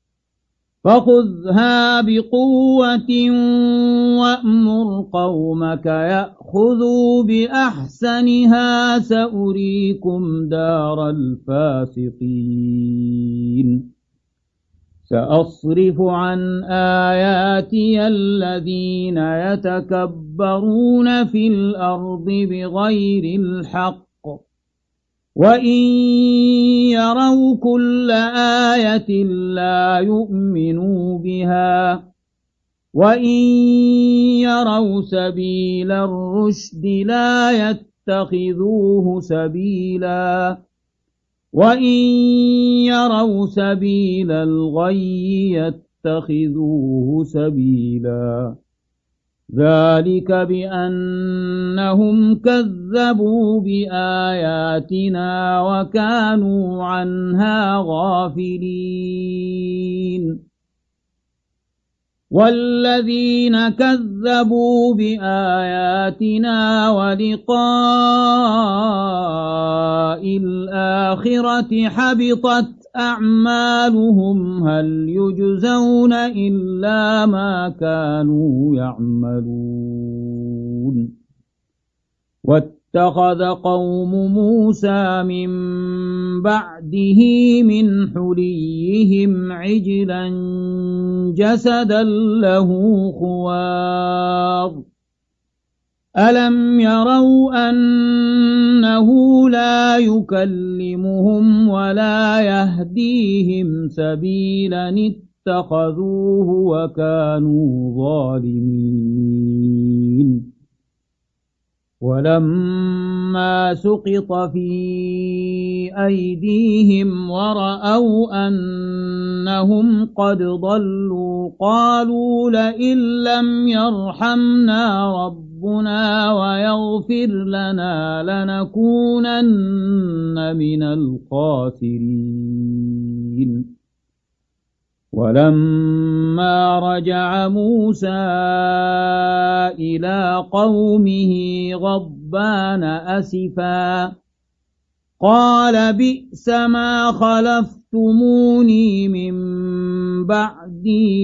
فخذها بقوة وأمر قومك يأخذوا بأحسنها سأريكم دار الفاسقين سأصرف عن آياتي الذين يتكبرون في الأرض بغير الحق وإن يروا كل آية لا يؤمنوا بها وإن يروا سبيل الرشد لا يتخذوه سبيلا وإن يروا سبيل الغي يتخذوه سبيلا ذلك بأنهم كذبوا بآياتنا وكانوا عنها غافلين والذين كذبوا بآياتنا ولقاء الآخرة حبطت أعمالهم هل يجزون إلا ما كانوا يعملون واتخذ قوم موسى من بعده من حليهم عجلا جسدا له خوار ألم يروا أنه لا يكلمهم ولا يهديهم سبيلا اتخذوه وكانوا ظالمين ولما سقط في أيديهم ورأوا أنهم قد ضلوا قالوا لئن لم يرحمنا ربنا ويغفر لنا لنكونن من الخاسرين. ولما رجع موسى إلى قومه غضبان أسفا قال بئس ما خلفتموني من بعدي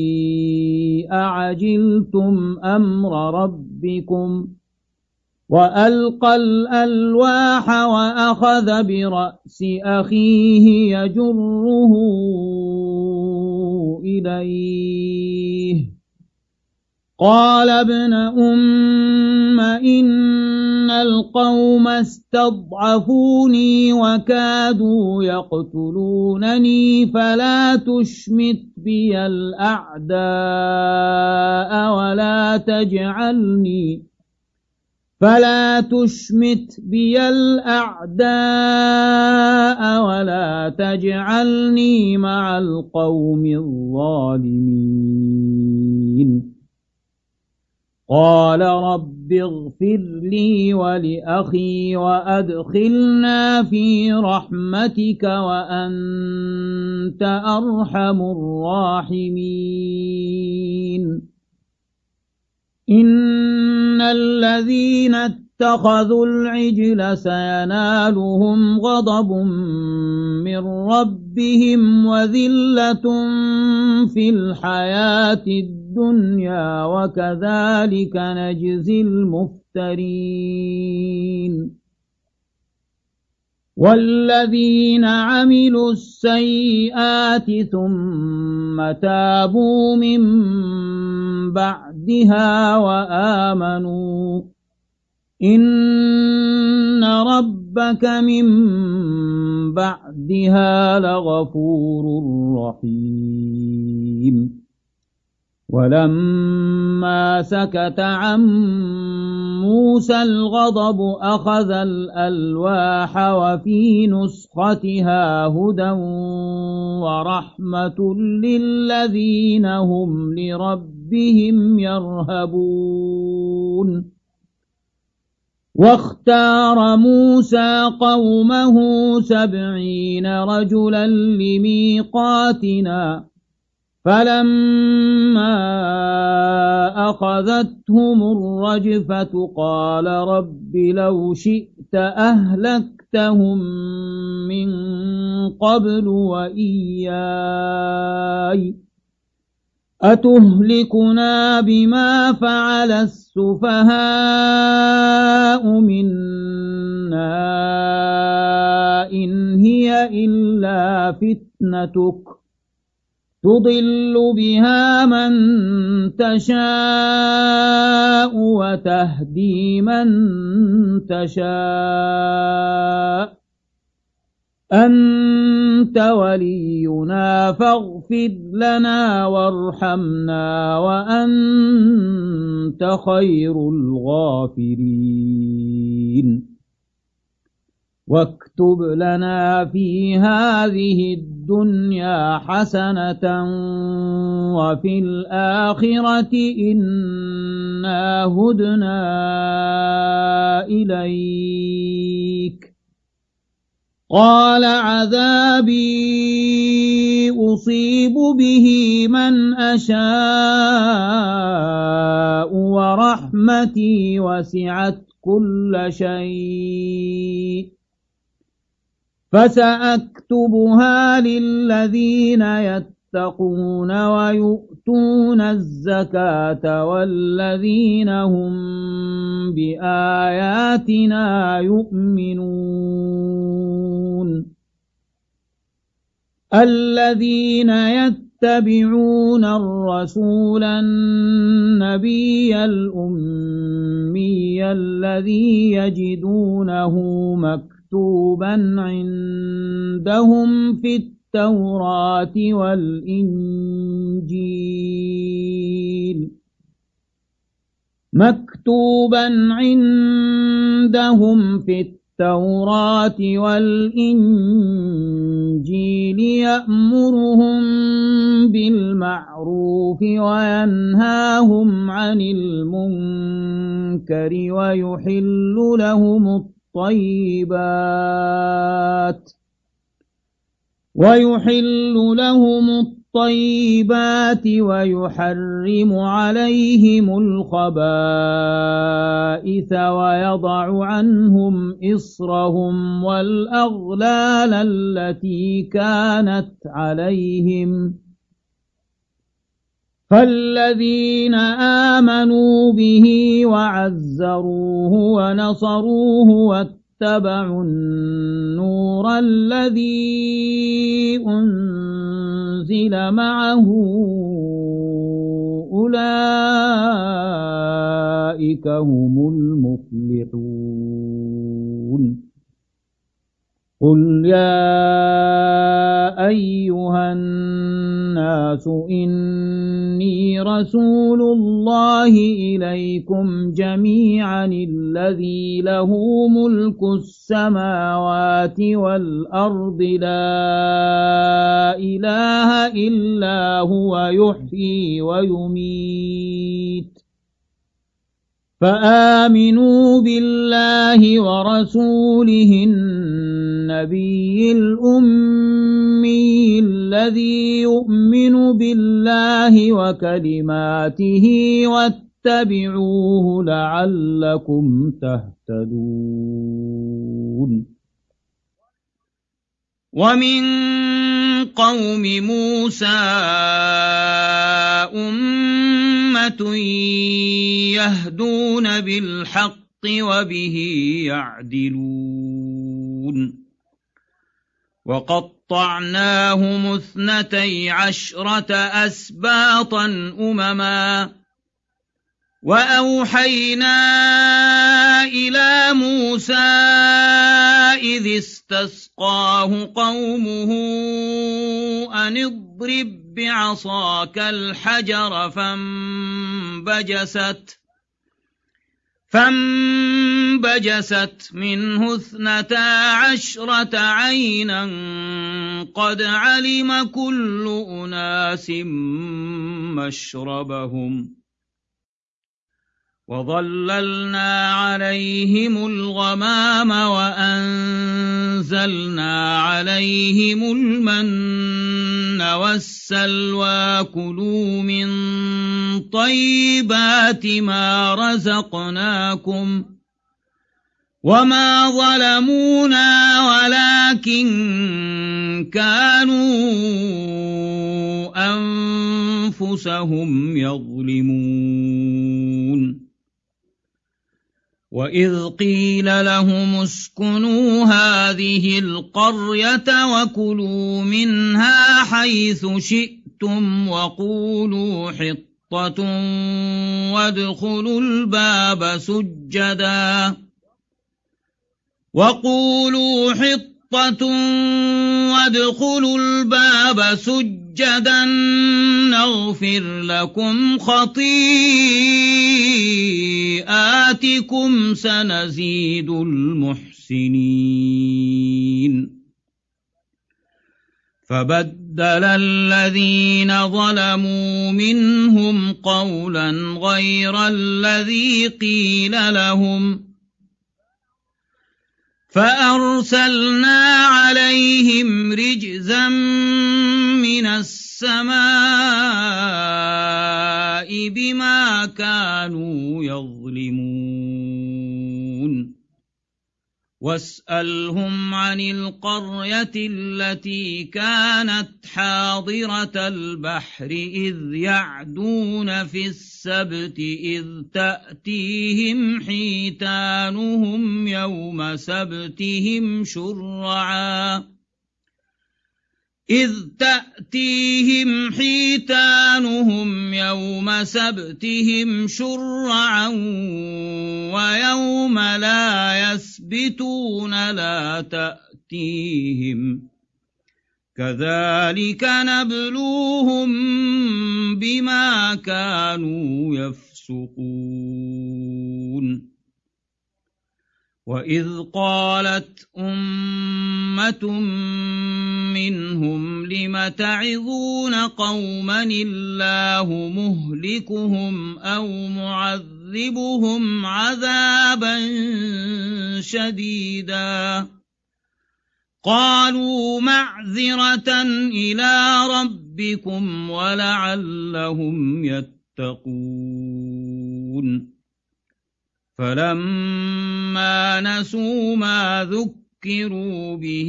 أعجلتم أمر ربكم وألقى الألواح وأخذ برأس أخيه يجره إليه قال ابن أم إن القوم استضعفوني وكادوا يقتلونني فلا تشمت بي الأعداء ولا تجعلني فلا تشمت بي الأعداء ولا تجعلني مع القوم الظالمين. قال رب اغفر لي ولأخي وأدخلنا في رحمتك وأنت أرحم الراحمين. إن الذين اتخذوا العجل سينالهم غضب من ربهم وذلة في الحياة الدنيا وكذلك نجزي المفترين. والذين عملوا السيئات ثم تابوا من بعدها وآمنوا إن ربك من بعدها لغفور رحيم. ولما سكت عن موسى الغضب أخذ الألواح وفي نسختها هدى ورحمة للذين هم لربهم يرهبون. واختار موسى قومه سبعين رجلا لميقاتنا فلما أخذتهم الرجفة قال رب لو شئت أهلكتهم من قبل وإياي أتهلكنا بما فعل السفهاء منا إن هي إلا فتنتك تضل بها من تشاء وتهدي من تشاء أنت ولينا فاغفر لنا وارحمنا وأنت خير الغافرين. واكتب لنا في هذه الدنيا حسنة وفي الآخرة إنا هدنا إليك. قال عذابي أصيب به من أشاء ورحمتي وسعت كل شيء فسأكتبها للذين يتقون ويؤتون الزكاة والذين هم بآياتنا يؤمنون. الذين يتبعون الرسول النبي الأمي الذي يجدونه مكتوبا عندهم في التوراة والإنجيل مكتوبا عندهم في التوراة والإنجيل يأمرهم بالمعروف وينهاهم عن المنكر ويحل لهم الطيبات ويحل لهم الطيبات ويحرم عليهم الخبائث ويضع عنهم إصرهم والأغلال التي كانت عليهم فالذين آمنوا به وعزروه ونصروه واتبعوا النور الذي أنزل معه أولئك هم المفلحون قل يا أيها الناس إني رسول الله إليكم جميعا الذي له ملك السماوات والأرض لا إله إلا هو يحيي ويميت فآمنوا بالله ورسوله النبي الأمي الذي يؤمن بالله وكلماته واتبعوه لعلكم تهتدون ومن قوم موسى أمة يهدون بالحق وبه يعدلون وقطعناهم اثنتي عشرة أسباطا أمما وأوحينا إلى موسى إذ استسقاه قومه أن اضرب بعصاك الحجر فانبجست فانبجست منه اثنتا عشرة عينا قد علم كل أناس مشربهم وظللنا عليهم الغمام وأنزلنا عليهم المن والسلوى كلوا من طيبات ما رزقناكم وما ظلمونا ولكن كانوا أنفسهم يظلمون وإذ قيل لهم اسكنوا هذه القرية وكلوا منها حيث شئتم وقولوا حطة وادخلوا الباب سجدا وقولوا حطة وادخلوا الباب سجدا نغفر لكم خطيئاتكم سنزيد المحسنين فبدل الذين ظلموا منهم قولا غير الذي قيل لهم فأرسلنا عليهم رجزا من السماء بما كانوا يظلمون واسألهم عن القرية التي كانت حاضرة البحر إذ يعدون في السبت إذ تأتيهم حيتانهم يوم سبتهم شرعا إذ تأتيهم حيتانهم يوم سبتهم شرعا ويوم لا يسبتون لا تأتيهم كذلك نبلوهم بما كانوا يفسقون يفسقون وإذ قالت أمة منهم لم تعظون قوما الله مهلكهم أو معذبهم عذابا شديدا قالوا معذرة إلى ربكم ولعلهم يتقون فلما نسوا ما ذكروا به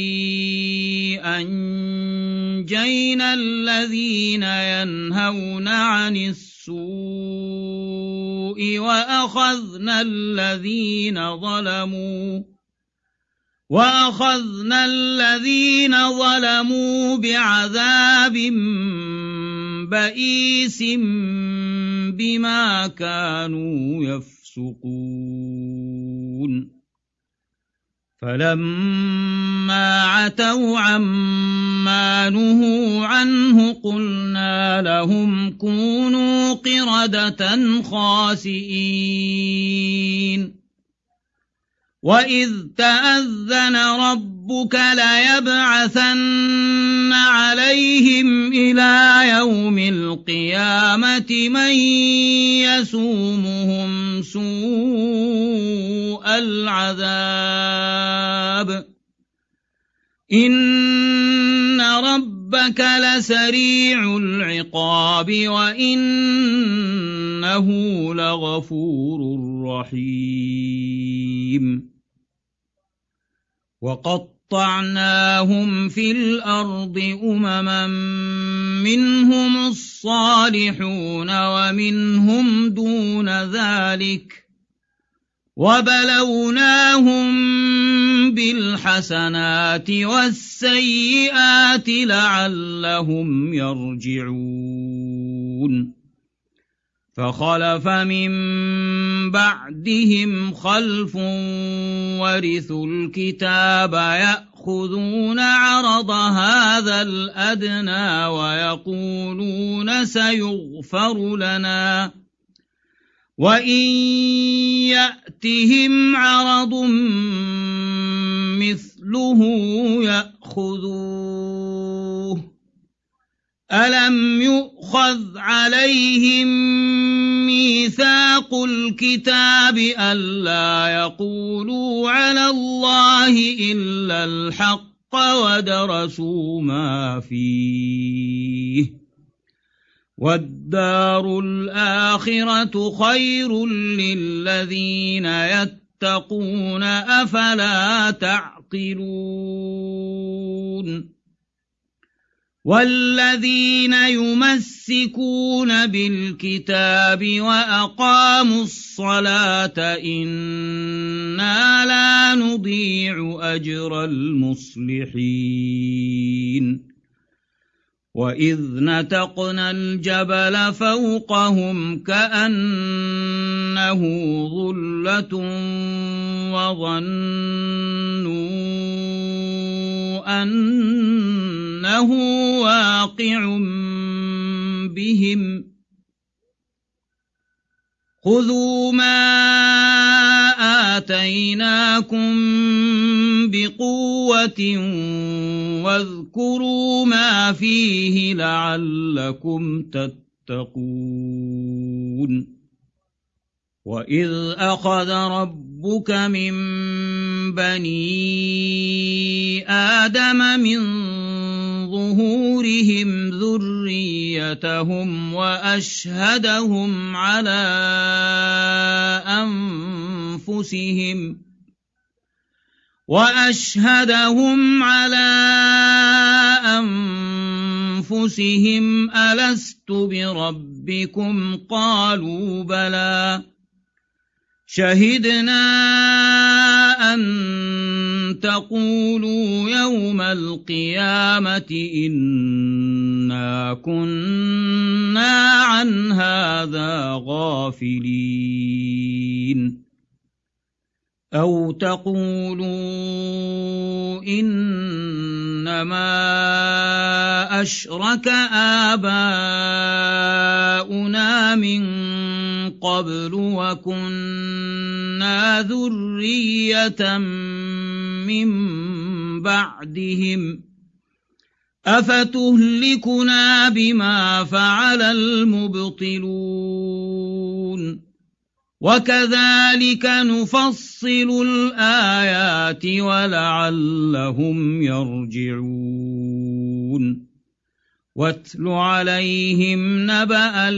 أنجينا الذين ينهون عن السوء وأخذنا الذين ظلموا وأخذنا الذين ظلموا بعذاب بئيس بما كانوا يفسقون فلما عتوا عما نهوا عنه قلنا لهم كونوا قردة خاسئين وإذ تأذن ربك ليبعثن عليهم إلى يوم القيامة من يسومهم سوء العذاب إن ربك لسريع العقاب وإنه لغفور رحيم وقطعناهم في الأرض أمما منهم الصالحون ومنهم دون ذلك وبلوناهم بالحسنات والسيئات لعلهم يرجعون فخلف من بعدهم خلف ورثوا الكتاب يأخذون عرض هذا الأدنى ويقولون سيغفر لنا وإن يأتهم عرض مثله يأخذوه ألم يؤخذ عليهم ميثاق الكتاب ألا يقولوا على الله إلا الحق ودرسوا ما فيه والدار الآخرة خير للذين يتقون أفلا تعقلون والذين يمسكون بالكتاب وأقاموا الصلاة إنا لا نضيع أجر المصلحين وإذ نتقنا الجبل فوقهم كأنه ظلة وظنوا أنه واقع بهم خذوا ما آتيناكم بقوة واذكروا ما فيه لعلكم تتقون وإذ أخذ ربك من بني آدم من ظهورهم ذريتهم وأشهدهم على أنفسهم وأشهدهم على أنفسهم ألست بربكم قالوا بلى شهدنا أن تقولوا يوم القيامة إنا كنا عن هذا غافلين أو تقولوا إنما أشرك آباؤنا من قبل وكنا ذرية من بعدهم أفتهلكنا بما فعل المبطلون وكذلك نفصل الآيات ولعلهم يرجعون واتل عليهم نبأ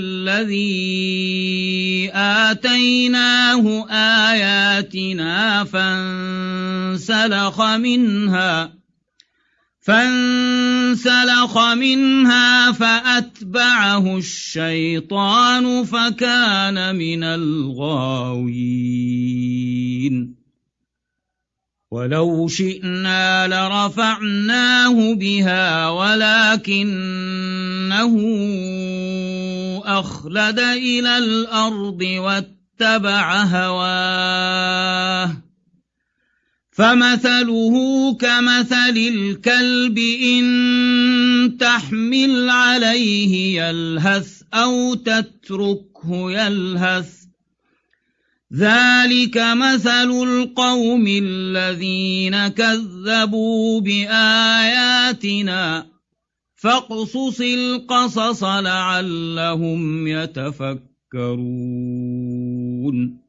الذي آتيناه آياتنا فانسلخ منها فانسلخ منها فأتبعه الشيطان فكان من الغاوين ولو شئنا لرفعناه بها ولكنه أخلد إلى الأرض واتبع هواه فمثله كمثل الكلب إن تحمل عليه يلهث أو تتركه يلهث ذلك مثل القوم الذين كذبوا بآياتنا فاقصص القصص لعلهم يتفكرون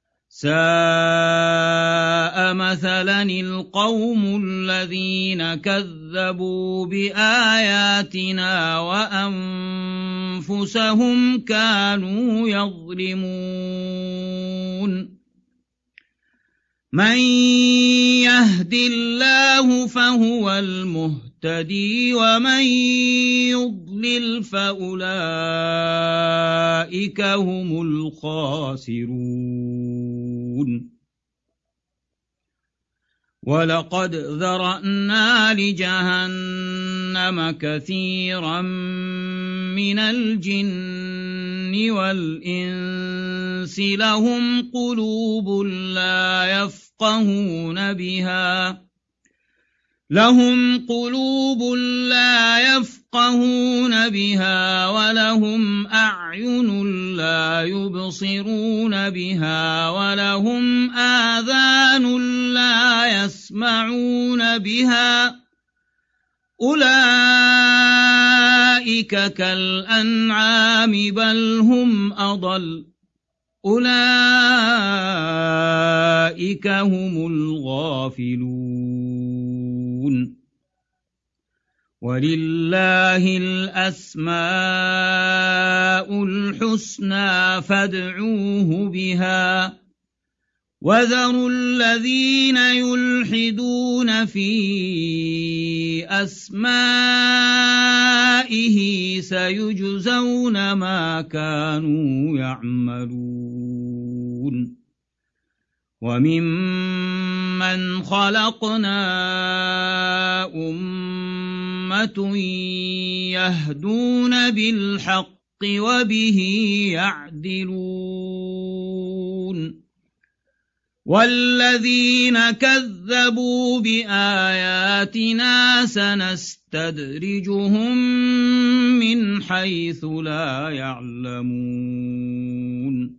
ساء مثلا القوم الذين كذبوا بآياتنا وأنفسهم كانوا يظلمون من يهد الله فهو المهتدي ومن يضلل فأولئك هم الخاسرون ولقد ذرأنا لجهنم كثيرا من الجن والإنس لهم قلوب لا يفقهون بها لهم قلوب لا يفقهون بها ولهم أعين لا يبصرون بها ولهم آذان لا يسمعون بها أولئك كالأنعام بل هم أضل أولئك هم الغافلون ولله الأسماء الحسنى فادعوه بها وذروا الذين يلحدون في أسمائه سيجزون ما كانوا يعملون وممن خلقنا أمة يهدون بالحق وبه يعدلون والذين كذبوا بآياتنا سنستدرجهم من حيث لا يعلمون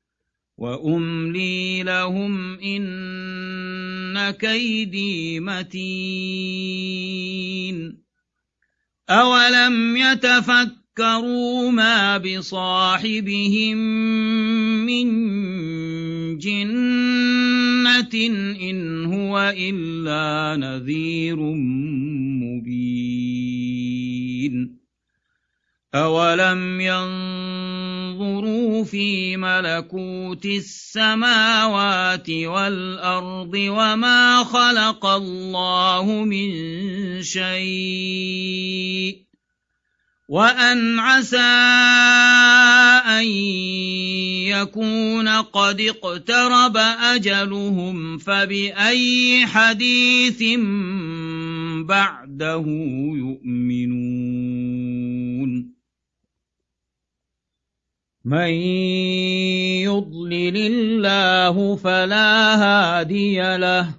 وأملي لهم إن كيدي متين أولم يتفكروا ما بصاحبهم من جنة إن هو إلا نذير مبين أولم ينظروا في ملكوت السماوات والأرض وما خلق الله من شيء وأن عسى أن يكون قد اقترب أجلهم فبأي حديث بعده يؤمنون من يضلل الله فلا هادي له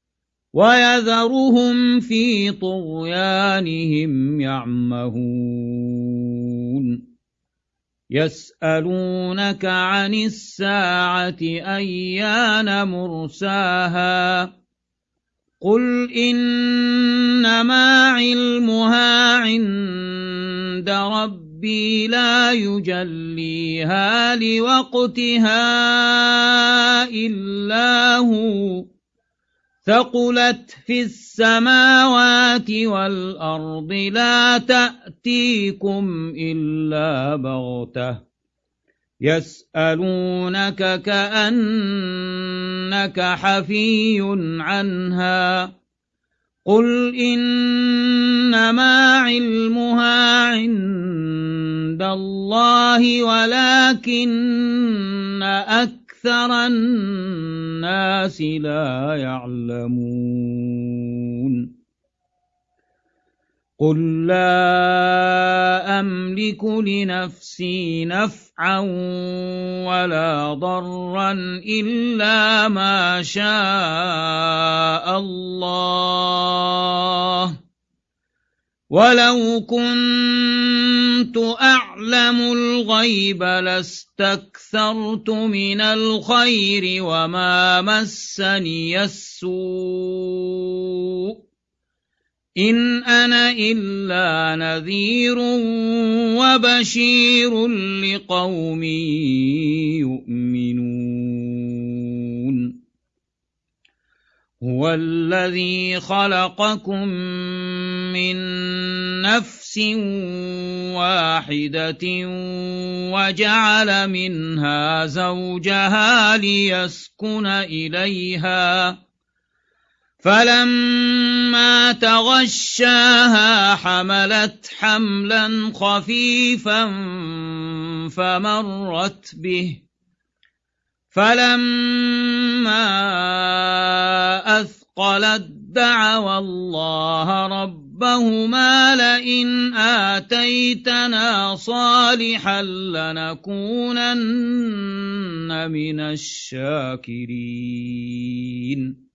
ويذرهم في طغيانهم يعمهون يسألونك عن الساعة أيان مرساها قل إنما علمها عند ربي لا يجليها لوقتها إلا هو ثقلت في السماوات والأرض لا تأتيكم إلا بغتة يسألونك كأنك حفي عنها قل إنما علمها عند الله ولكن أكثر الناس لا يعلمون قل لا أملك لنفسي نفعا ولا ضرا إلا ما شاء الله ولو كنت أعلم الغيب لاستكثرت من الخير وما مسني السوء إن أنا إلا نذير وبشير لقوم يؤمنون هو الذي خلقكم من نفس واحدة وجعل منها زوجها ليسكن إليها فلما تغشاها حملت حملا خفيفا فمرت به فلما أثقلت دعوا الله ربهما لئن آتيتنا صالحا لنكونن من الشاكرين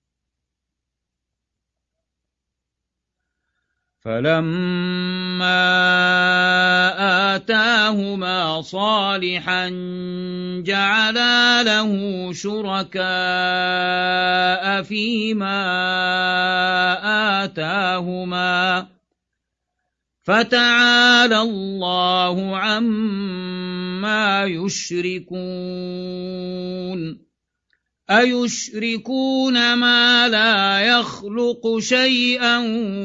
فلما آتاهما صالحا جعلا له شركاء فيما آتاهما فتعالى الله عما يشركون أيشركون ما لا يخلق شيئا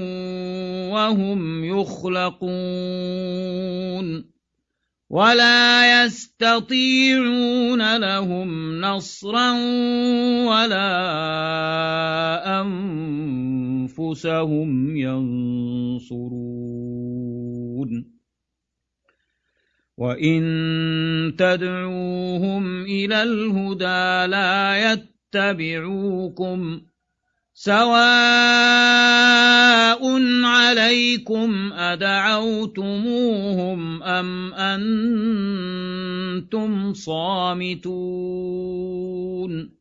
وهم يخلقون ولا يستطيعون لهم نصرا ولا أنفسهم ينصرون وإن تدعوهم إلى الهدى لا يتبعوكم سواء عليكم أدعوتموهم أم أنتم صامتون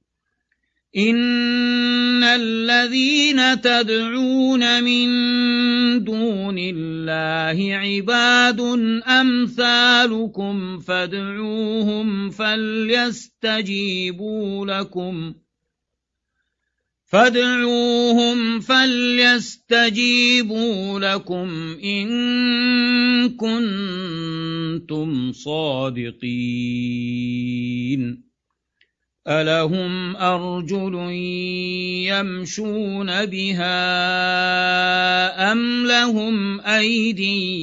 إن الذين تدعون من دون الله عباد أمثالكم فادعوهم فليستجيبوا لكم فادعوهم فليستجيبوا لكم إن كنتم صادقين ألهم أرجل يمشون بها أم لهم أيدي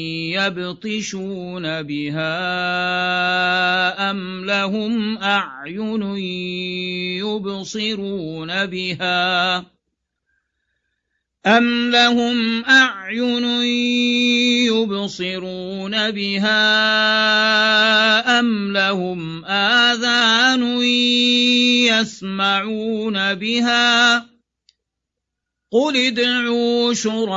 يبطشون بها أم لهم أعين يبصرون بها أم لهم أعين يبصرون بها أم لهم آذان يسمعون بها قل ادعوا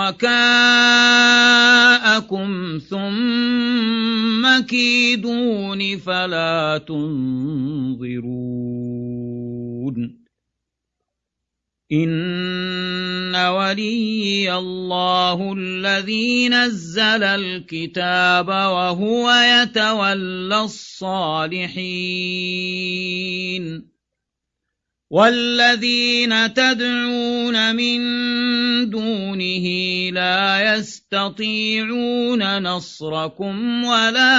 شركاءكم ثم كيدون فلا تنظرون إن وليي الله الذي نزل الكتاب وهو يتولى الصالحين والذين تدعون من دونه لا يستطيعون نصركم ولا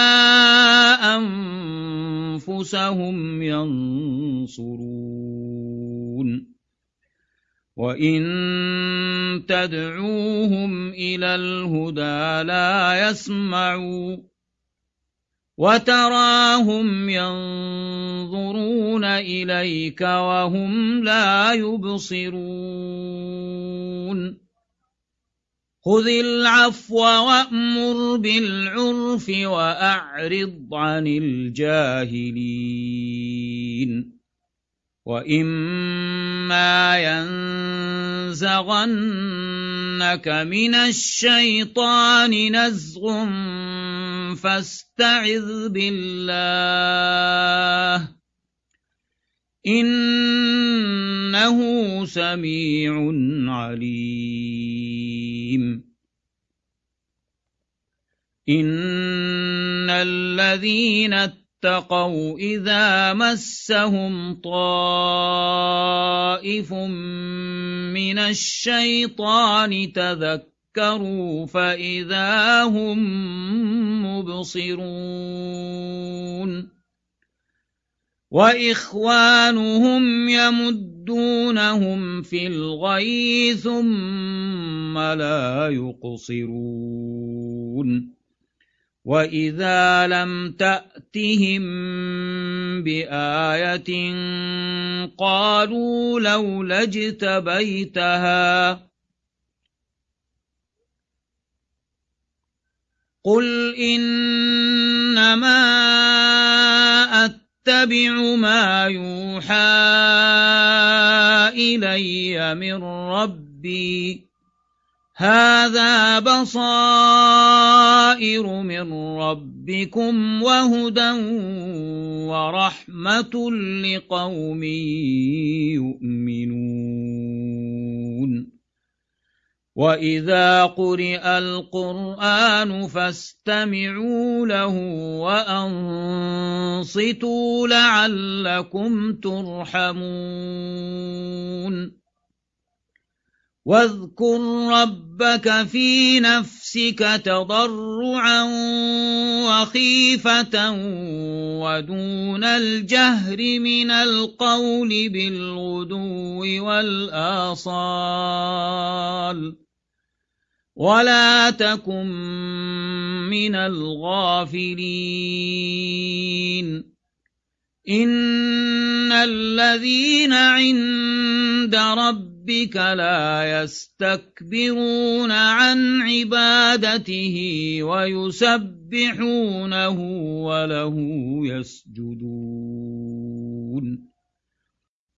أنفسهم ينصرون وإن تدعوهم إلى الهدى لا يسمعوا وتراهم ينظرون إليك وهم لا يبصرون خذ العفو وأمر بالعرف وأعرض عن الجاهلين وإما ينزغنك من الشيطان نزغ فاستعذ بالله إنه سميع عليم إن الذين اتقوا إذا مسهم طائف من الشيطان تذكروا فإذا هم مبصرون وإخوانهم يمدونهم في الغي ثم لا يقصرون وإذا لم تأتهم بآية قالوا لولا اجتبيتها قل إنما أتبع ما يوحى إلي من ربي هذا بصائر من ربكم وهدى ورحمة لقوم يؤمنون وإذا قرئ القرآن فاستمعوا له وأنصتوا لعلكم ترحمون واذكر ربك في نفسك تضرعا وخيفة ودون الجهر من القول بالغدو والآصال ولا تكن من الغافلين إن الذين عند ربك ربك لا يستكبرون عن عبادته ويسبحونه وله يسجدون